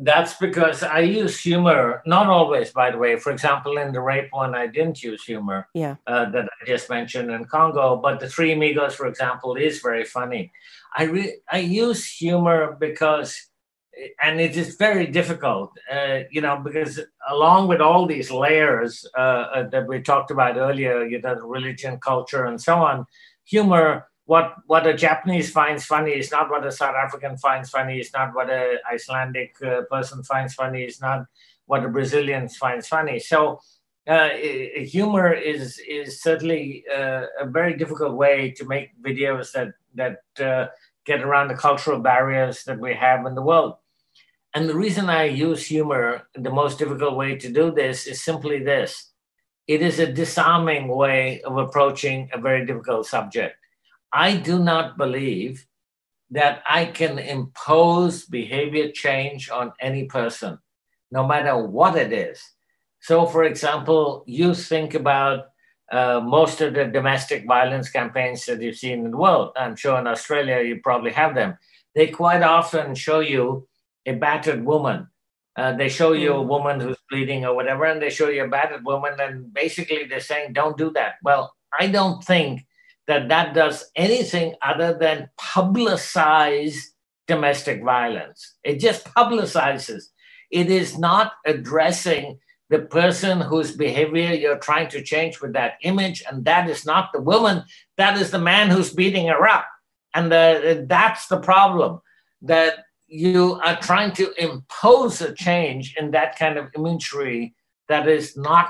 That's because I use humor, not always, by the way. For example, in the rape one, I didn't use humor Yeah. uh, that I just mentioned in Congo. But the Three Amigos, for example, is very funny. I re- I use humor because, and it is very difficult, uh, you know, because along with all these layers uh, uh, that we talked about earlier, you know, religion, culture, and so on, humor. What what a Japanese finds funny is not what a South African finds funny. It's not what a Icelandic uh, person finds funny. It's not what a Brazilian finds funny. So uh, humor is is certainly uh, a very difficult way to make videos that that uh, get around the cultural barriers that we have in the world. And the reason I use humor, the most difficult way to do this, is simply this: it is a disarming way of approaching a very difficult subject. I do not believe that I can impose behavior change on any person, no matter what it is. So, for example, you think about uh, most of the domestic violence campaigns that you've seen in the world. I'm sure in Australia you probably have them. They quite often show you a battered woman. Uh, they show you a woman who's bleeding or whatever, and they show you a battered woman, and basically they're saying, don't do that. Well, I don't think that that does anything other than publicize domestic violence. It just publicizes. It is not addressing the person whose behavior you're trying to change with that image, and that is not the woman, that is the man who's beating her up. And the, that's the problem, that you are trying to impose a change in that kind of imagery that is not,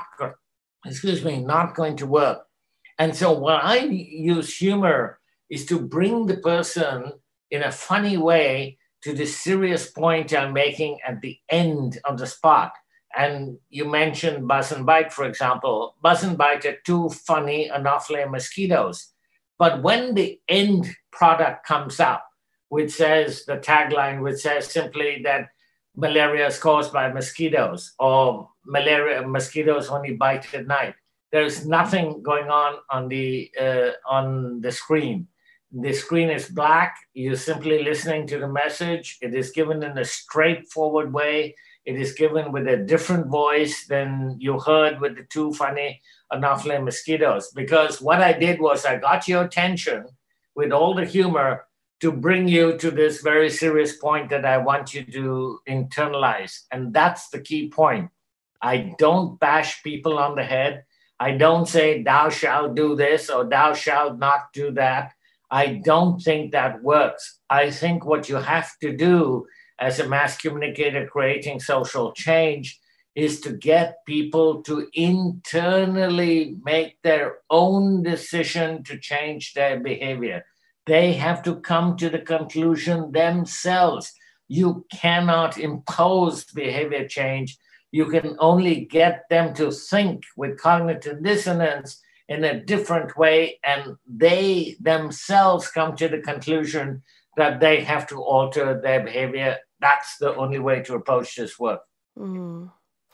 excuse me, not going to work. And so when I use humor is to bring the person in a funny way to the serious point I'm making at the end of the spot. And you mentioned Buzz and Bite, for example. Buzz and Bite are two funny Anopheles mosquitoes. But when the end product comes up, which says the tagline, which says simply that malaria is caused by mosquitoes, or malaria mosquitoes only bite at night, there's nothing going on on the uh, on the screen. The screen is black. You're simply listening to the message. It is given in a straightforward way. It is given with a different voice than you heard with the two funny Anopheles mosquitoes. Because what I did was I got your attention with all the humor to bring you to this very serious point that I want you to internalize. And that's the key point. I don't bash people on the head. I don't say, thou shalt do this or thou shalt not do that. I don't think that works. I think what you have to do as a mass communicator creating social change is to get people to internally make their own decision to change their behavior. They have to come to the conclusion themselves. You cannot impose behavior change. You can only get them to think with cognitive dissonance in a different way, and they themselves come to the conclusion that they have to alter their behavior. That's the only way to approach this work. Mm.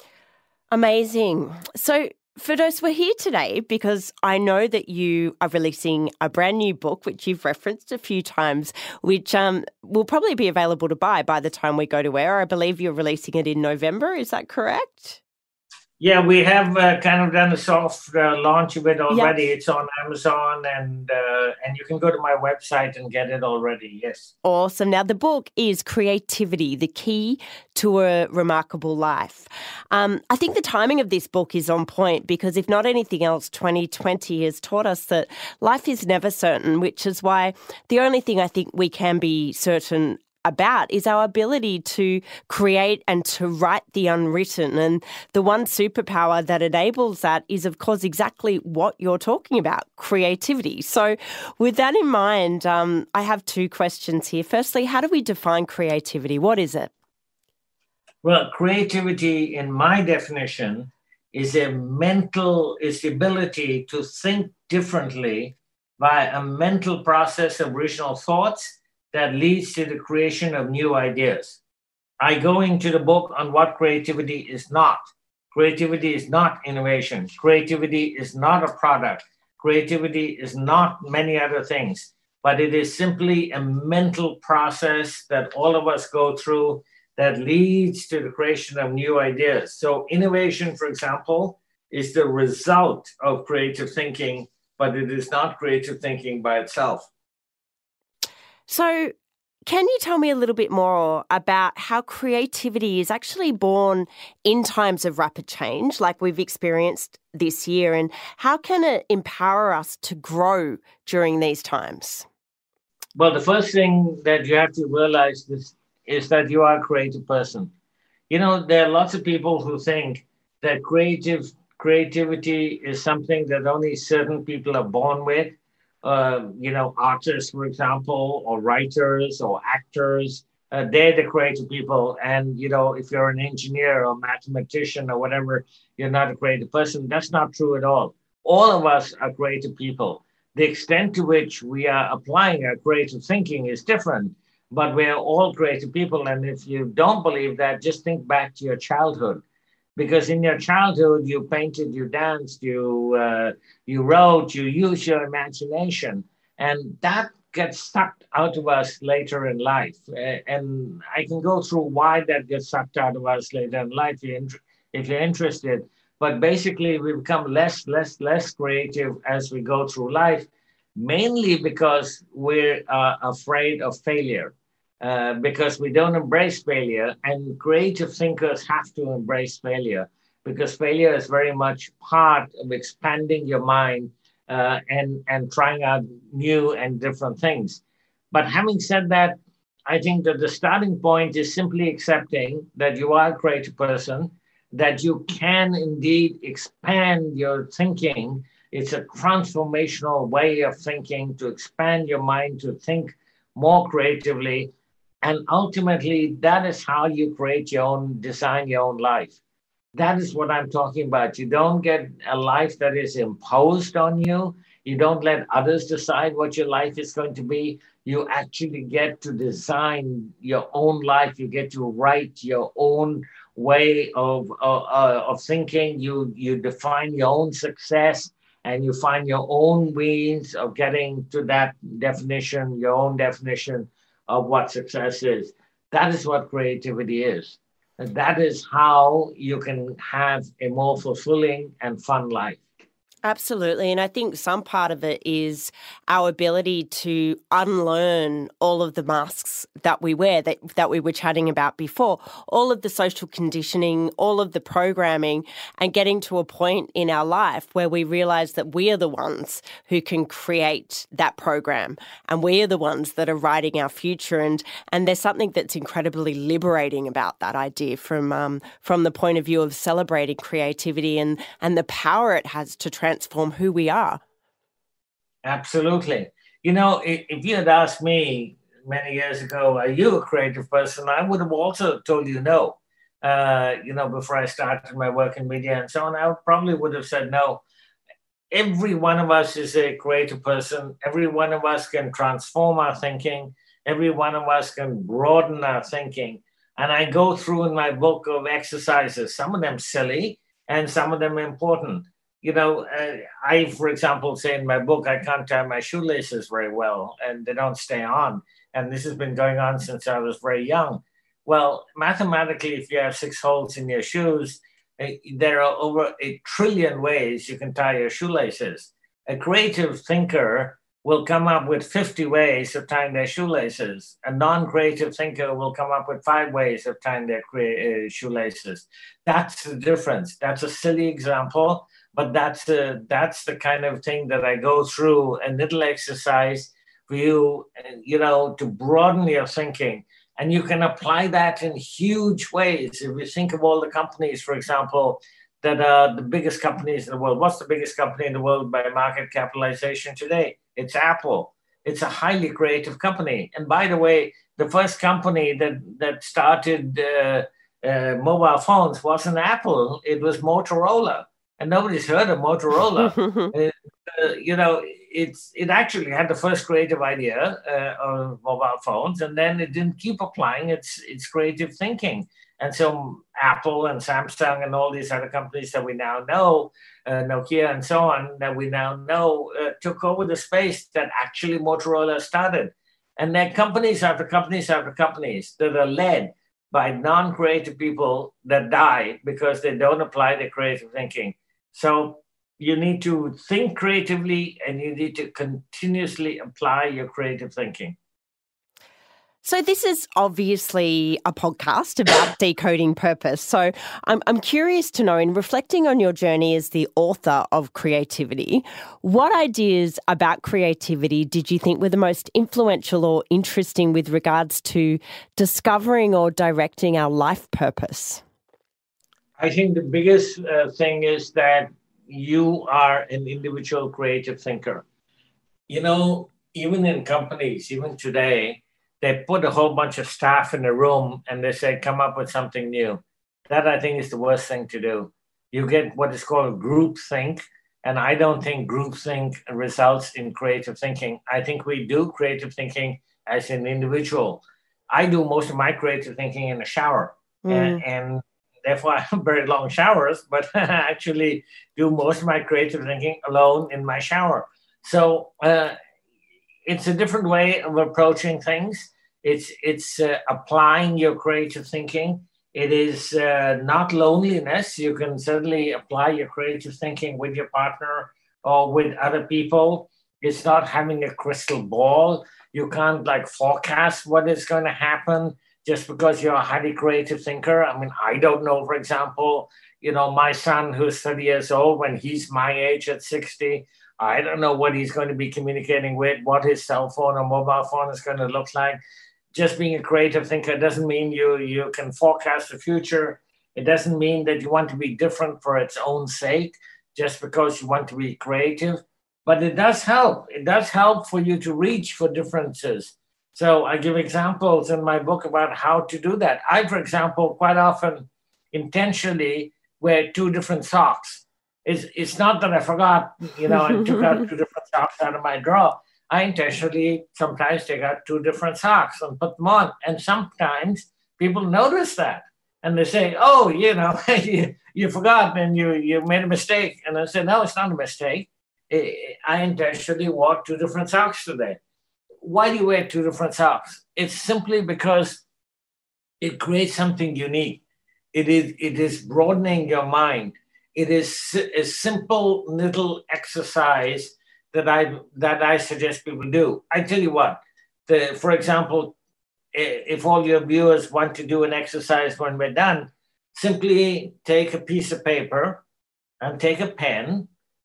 Amazing. So, Firdaus, we're here today because I know that you are releasing a brand new book, which you've referenced a few times, which um, will probably be available to buy by the time we go to air. I believe you're releasing it in November. Is that correct? Yeah, we have uh, kind of done a soft uh, launch of it already. Yep. It's on Amazon, and uh, and you can go to my website and get it already, yes. Awesome. Now, the book is Creativity, the Key to a Remarkable Life. Um, I think the timing of this book is on point because if not anything else, twenty twenty has taught us that life is never certain, which is why the only thing I think we can be certain about is our ability to create and to write the unwritten. And the one superpower that enables that is, of course, exactly what you're talking about, creativity. So with that in mind, um, I have two questions here. Firstly, how do we define creativity? What is it? Well, creativity, in my definition, is a mental, is the ability to think differently by a mental process of original thoughts that leads to the creation of new ideas. I go into the book on what creativity is not. Creativity is not innovation. Creativity is not a product. Creativity is not many other things, but it is simply a mental process that all of us go through that leads to the creation of new ideas. So innovation, for example, is the result of creative thinking, but it is not creative thinking by itself. So, can you tell me a little bit more about how creativity is actually born in times of rapid change, like we've experienced this year, and how can it empower us to grow during these times? Well, the first thing that you have to realize is, is that you are a creative person. You know, there are lots of people who think that creative creativity is something that only certain people are born with. Uh, you know, artists, for example, or writers or actors, uh, they're the creative people. And, you know, if you're an engineer or mathematician or whatever, you're not a creative person. That's not true at all. All of us are creative people. The extent to which we are applying our creative thinking is different, but we're all creative people. And if you don't believe that, just think back to your childhood. Because in your childhood, you painted, you danced, you uh, you wrote, you used your imagination, and that gets sucked out of us later in life. Uh, and I can go through why that gets sucked out of us later in life if you're interested. But basically, we become less, less, less creative as we go through life, mainly because we're uh, afraid of failure. Uh, because we don't embrace failure, and creative thinkers have to embrace failure because failure is very much part of expanding your mind uh, and, and trying out new and different things. But having said that, I think that the starting point is simply accepting that you are a creative person, that you can indeed expand your thinking. It's a transformational way of thinking to expand your mind, to think more creatively. And ultimately, that is how you create your own, design your own life. That is what I'm talking about. You don't get a life that is imposed on you. You don't let others decide what your life is going to be. You actually get to design your own life. You get to write your own way of, uh, uh, of thinking. You, you define your own success, and you find your own means of getting to that definition, your own definition of what success is. That is what creativity is. And that is how you can have a more fulfilling and fun life. Absolutely. And I think some part of it is our ability to unlearn all of the masks that we wear, that, that we were chatting about before, all of the social conditioning, all of the programming, and getting to a point in our life where we realize that we are the ones who can create that program, and we are the ones that are writing our future. And, and there's something that's incredibly liberating about that idea from, um, from the point of view of celebrating creativity and, and the power it has to transform transform who we are. Absolutely. You know, if, if you had asked me many years ago, are you a creative person? I would have also told you no. Uh, you know, before I started my work in media and so on, I probably would have said no. Every one of us is a creative person. Every one of us can transform our thinking. Every one of us can broaden our thinking. And I go through in my book of exercises, some of them silly and some of them important. You know, uh, I, for example, say in my book, I can't tie my shoelaces very well and they don't stay on. And this has been going on since I was very young. Well, mathematically, if you have six holes in your shoes, uh, there are over a trillion ways you can tie your shoelaces. A creative thinker will come up with fifty ways of tying their shoelaces. A non-creative thinker will come up with five ways of tying their cre- uh, shoelaces. That's the difference. That's a silly example. But that's the, that's the kind of thing that I go through, a little exercise for you, you know, to broaden your thinking. And you can apply that in huge ways. If you think of all the companies, for example, that are the biggest companies in the world. What's the biggest company in the world by market capitalization today? It's Apple. It's a highly creative company. And by the way, the first company that, that started uh, uh, mobile phones wasn't Apple. It was Motorola. And nobody's heard of Motorola. uh, you know, it's it actually had the first creative idea uh, of mobile phones, and then it didn't keep applying its its creative thinking. And so Apple and Samsung and all these other companies that we now know, uh, Nokia and so on, that we now know, uh, took over the space that actually Motorola started. And they're companies after companies after companies that are led by non-creative people that die because they don't apply their creative thinking. So you need to think creatively and you need to continuously apply your creative thinking. So this is obviously a podcast about decoding purpose. So I'm I'm curious to know, in reflecting on your journey as the author of Creativity, what ideas about creativity did you think were the most influential or interesting with regards to discovering or directing our life purpose? I think the biggest uh, thing is that you are an individual creative thinker. You know, even in companies, even today, they put a whole bunch of staff in a room and they say, come up with something new. That, I think, is the worst thing to do. You get what is called group think, and I don't think group think results in creative thinking. I think we do creative thinking as an individual. I do most of my creative thinking in the shower, mm. and, and therefore I have very long showers, but I actually do most of my creative thinking alone in my shower. So, uh, it's a different way of approaching things. It's it's uh, applying your creative thinking. It is uh, not loneliness. You can certainly apply your creative thinking with your partner or with other people. It's not having a crystal ball. You can't like forecast what is going to happen just because you're a highly creative thinker. I mean, I don't know, for example, you know, my son who's thirty years old, when he's my age at sixty, I don't know what he's going to be communicating with, what his cell phone or mobile phone is going to look like. Just being a creative thinker doesn't mean you, you can forecast the future. It doesn't mean that you want to be different for its own sake, just because you want to be creative. But it does help. It does help for you to reach for differences. So I give examples in my book about how to do that. I, for example, quite often intentionally wear two different socks. It's, it's not that I forgot, you know, and took out two different socks out of my drawer. I intentionally sometimes take out two different socks and put them on. And sometimes people notice that. And they say, oh, you know, you, you forgot and you, you made a mistake. And I said, no, it's not a mistake. I intentionally wore two different socks today. Why do you wear two different socks? It's simply because it creates something unique. It is, it is broadening your mind. It is a simple little exercise that I that I suggest people do. I tell you what, the, for example, if all your viewers want to do an exercise when we're done, simply take a piece of paper and take a pen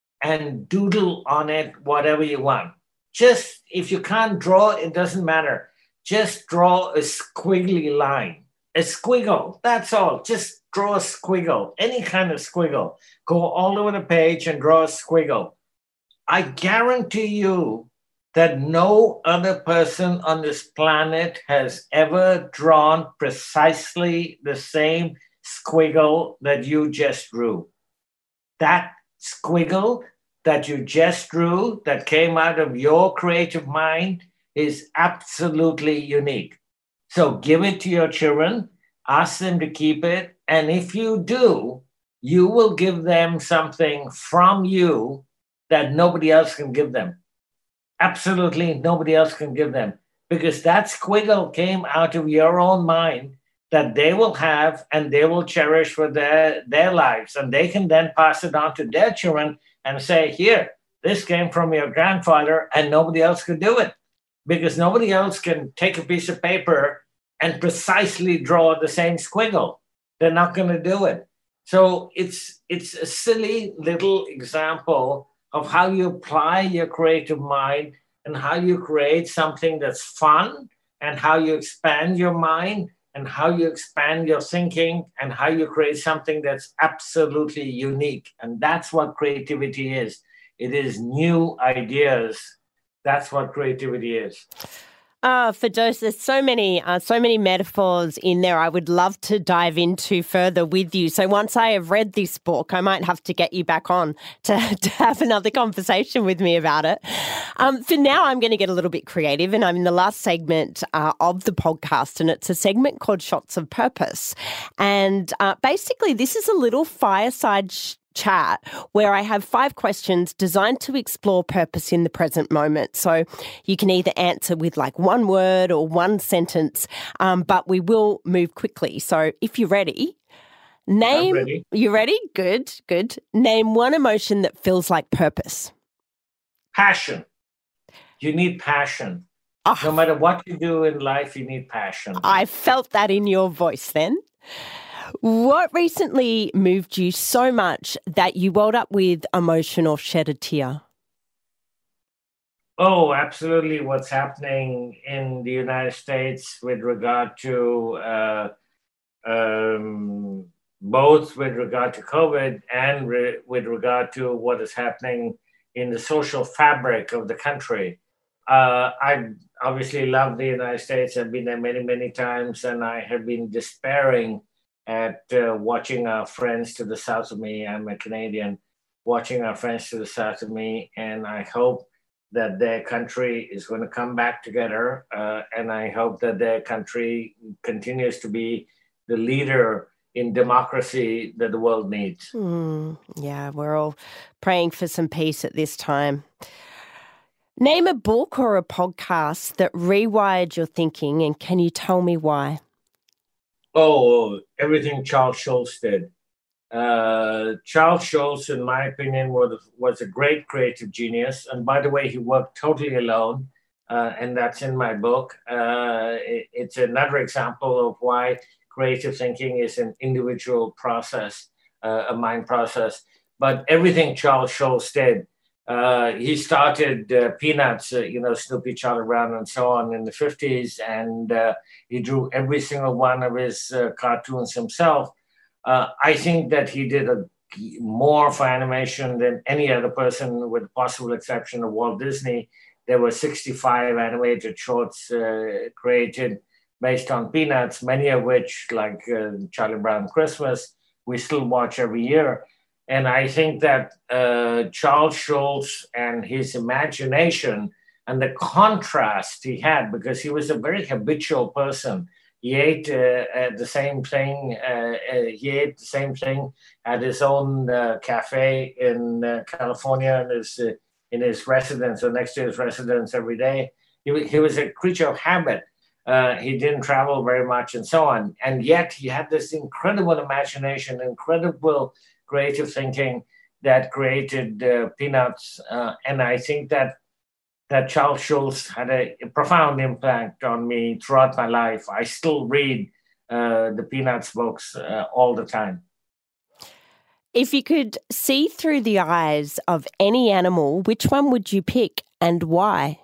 and doodle on it whatever you want. Just, if you can't draw, it doesn't matter. Just draw a squiggly line, a squiggle, that's all. Just draw a squiggle, any kind of squiggle. Go all over the page and draw a squiggle. I guarantee you that no other person on this planet has ever drawn precisely the same squiggle that you just drew. That squiggle that you just drew, that came out of your creative mind, is absolutely unique. So give it to your children, ask them to keep it, and if you do, you will give them something from you that nobody else can give them. Absolutely nobody else can give them, because that squiggle came out of your own mind that they will have and they will cherish for their, their lives. And they can then pass it on to their children and say, here, this came from your grandfather, and nobody else could do it, because nobody else can take a piece of paper and precisely draw the same squiggle. They're not going to do it. So it's it's a silly little example of how you apply your creative mind and how you create something that's fun, and how you expand your mind, and how you expand your thinking, and how you create something that's absolutely unique. And that's what creativity is. It is new ideas. That's what creativity is. Uh, Firdaus, there's so many, uh, so many metaphors in there I would love to dive into further with you. So once I have read this book, I might have to get you back on to, to have another conversation with me about it. Um, for now, I'm going to get a little bit creative, and I'm in the last segment uh, of the podcast, and it's a segment called Shots of Purpose. And uh, basically, this is a little fireside sh- chat where I have five questions designed to explore purpose in the present moment. So you can either answer with like one word or one sentence, um, but we will move quickly. So if you're ready, name... I'm ready. You ready? Good, good. Name one emotion that feels like purpose. Passion. You need passion. Oh, no matter what you do in life, you need passion. I felt that in your voice then. What recently moved you so much that you welled up with emotion or shed a tear? Oh, absolutely. What's happening in the United States with regard to uh, um, both with regard to COVID and re- with regard to what is happening in the social fabric of the country. Uh, I obviously love the United States. I've been there many, many times, and I have been despairing at uh, watching our friends to the south of me. I'm a Canadian, watching our friends to the south of me, and I hope that their country is going to come back together, uh, and I hope that their country continues to be the leader in democracy that the world needs. Mm, yeah, we're all praying for some peace at this time. Name a book or a podcast that rewired your thinking, and can you tell me why? Oh, everything Charles Schulz did. Uh, Charles Schulz, in my opinion, was, was a great creative genius. And by the way, he worked totally alone, uh, and that's in my book. Uh, it, it's another example of why creative thinking is an individual process, uh, a mind process. But everything Charles Schulz did, Uh, he started uh, Peanuts, uh, you know, Snoopy, Charlie Brown, and so on in the fifties, and uh, he drew every single one of his uh, cartoons himself. Uh, I think that he did a, more for animation than any other person, with the possible exception of Walt Disney. There were sixty-five animated shorts uh, created based on Peanuts, many of which, like uh, Charlie Brown Christmas, we still watch every year. And I think that uh, Charles Schulz and his imagination and the contrast he had, because he was a very habitual person. He ate uh, uh, the same thing. Uh, uh, he ate the same thing at his own uh, cafe in uh, California, in his uh, in his residence or next to his residence every day. He, he was a creature of habit. Uh, he didn't travel very much, and so on. And yet he had this incredible imagination, incredible creative thinking that created uh, Peanuts. Uh, and I think that that Charles Schulz had a, a profound impact on me throughout my life. I still read uh, the Peanuts books uh, all the time. If you could see through the eyes of any animal, which one would you pick and why?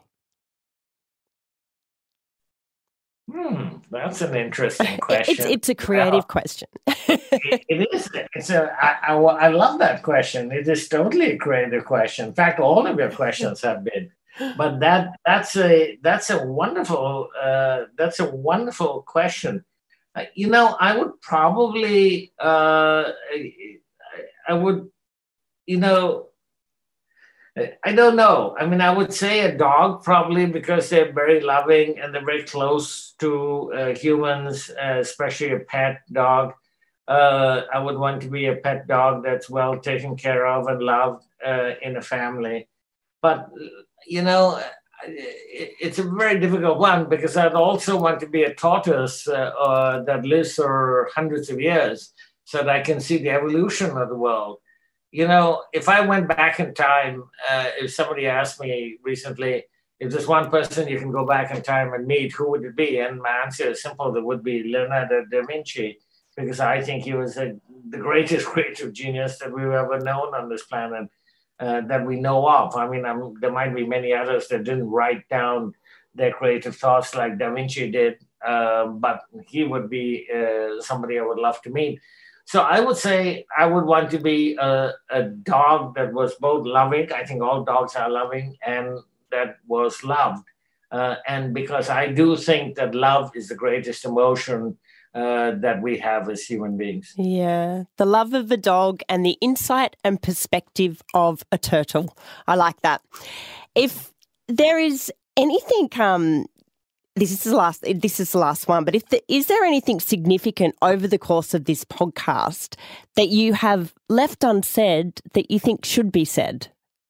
Hmm, that's an interesting question. it's, it's a creative yeah. question. it, it is. It's a. I, I, I love that question. It is totally a creative question. In fact, all of your questions have been. But that that's a that's a wonderful uh, that's a wonderful question. Uh, you know, I would probably uh, I, I would, you know. I don't know. I mean, I would say a dog probably, because they're very loving and they're very close to uh, humans, uh, especially a pet dog. Uh, I would want to be a pet dog that's well taken care of and loved uh, in a family. But, you know, it's a very difficult one, because I'd also want to be a tortoise uh, uh, that lives for hundreds of years, so that I can see the evolution of the world. You know, if I went back in time, uh, if somebody asked me recently, if there's one person you can go back in time and meet, who would it be? And my answer is simple. It would be Leonardo da Vinci, because I think he was a, the greatest creative genius that we've ever known on this planet, uh, that we know of. I mean, I'm, there might be many others that didn't write down their creative thoughts like Da Vinci did, uh, but he would be uh, somebody I would love to meet. So I would say I would want to be a, a dog that was both loving. I think all dogs are loving, and that was loved. Uh, and because I do think that love is the greatest emotion uh, that we have as human beings. Yeah, the love of a dog and the insight and perspective of a turtle. I like that. If there is anything um, This is the last. This is the last one. But if the, is there anything significant over the course of this podcast that you have left unsaid that you think should be said?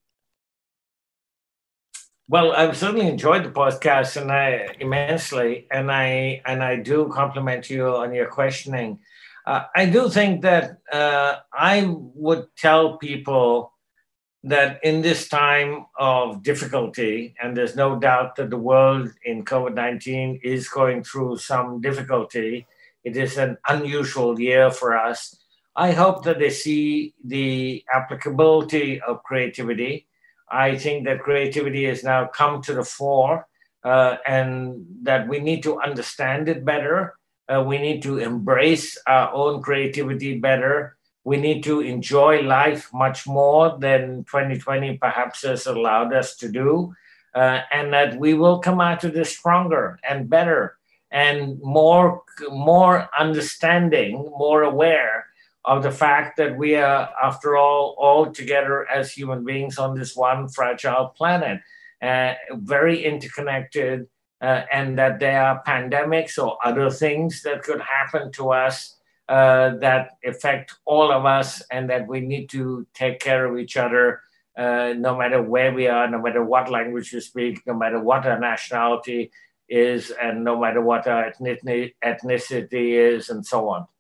Well, I've certainly enjoyed the podcast and I immensely, and I and I do compliment you on your questioning. Uh, I do think that uh, I would tell people that in this time of difficulty, and there's no doubt that the world in COVID nineteen is going through some difficulty, it is an unusual year for us. I hope that they see the applicability of creativity. I think that creativity has now come to the fore uh, and that we need to understand it better. Uh, we need to embrace our own creativity better. We need to enjoy life much more than twenty twenty perhaps has allowed us to do, uh, and that we will come out of this stronger and better and more, more understanding, more aware of the fact that we are, after all, all together as human beings on this one fragile planet, uh, very interconnected, uh, and that there are pandemics or other things that could happen to us Uh, that affect all of us, and that we need to take care of each other uh, no matter where we are, no matter what language we speak, no matter what our nationality is, and no matter what our ethnic- ethnicity is, and so on.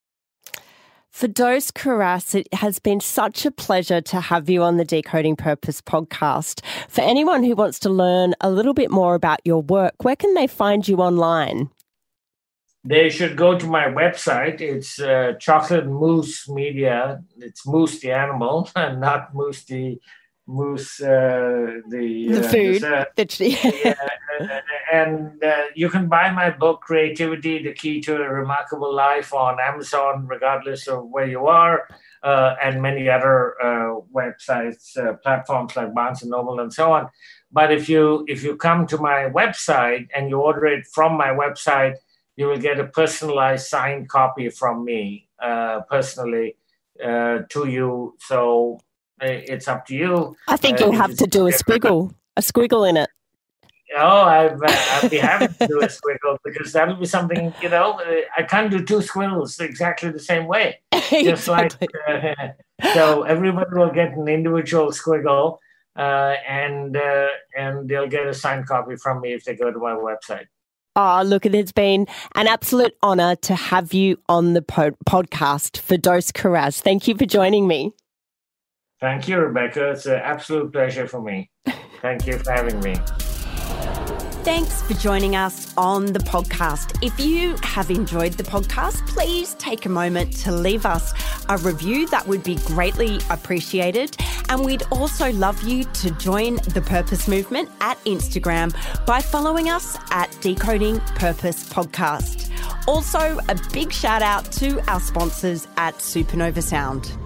Firdaus Kouras, it has been such a pleasure to have you on the Decoding Purpose podcast. For anyone who wants to learn a little bit more about your work, where can they find you online? They should go to my website. It's uh, Chocolate Moose Media. It's Moose the animal, and not Moose the Moose uh, the, the uh, food. The, yeah, and uh, you can buy my book, Creativity: The Key to a Remarkable Life, on Amazon, regardless of where you are, uh, and many other uh, websites, uh, platforms like Barnes and Noble, and so on. But if you if you come to my website and you order it from my website, you will get a personalized signed copy from me uh, personally uh, to you. So it's up to you. I think uh, you'll have to do a squiggle, a squiggle in it. Oh, I've, uh, I'd be happy to do a squiggle, because that'll be something, you know, I can't do two squiggles exactly the same way. Just exactly. like, uh, so everybody will get an individual squiggle uh, and, uh, and they'll get a signed copy from me if they go to my website. Oh, look, it has been an absolute honour to have you on the po- podcast, Firdaus Kouras. Thank you for joining me. Thank you, Rebecca. It's an absolute pleasure for me. Thank you for having me. Thanks for joining us on the podcast. If you have enjoyed the podcast, please take a moment to leave us a review. That would be greatly appreciated. And we'd also love you to join the Purpose Movement at Instagram by following us at Decoding Purpose Podcast. Also, a big shout out to our sponsors at Supernova Sound.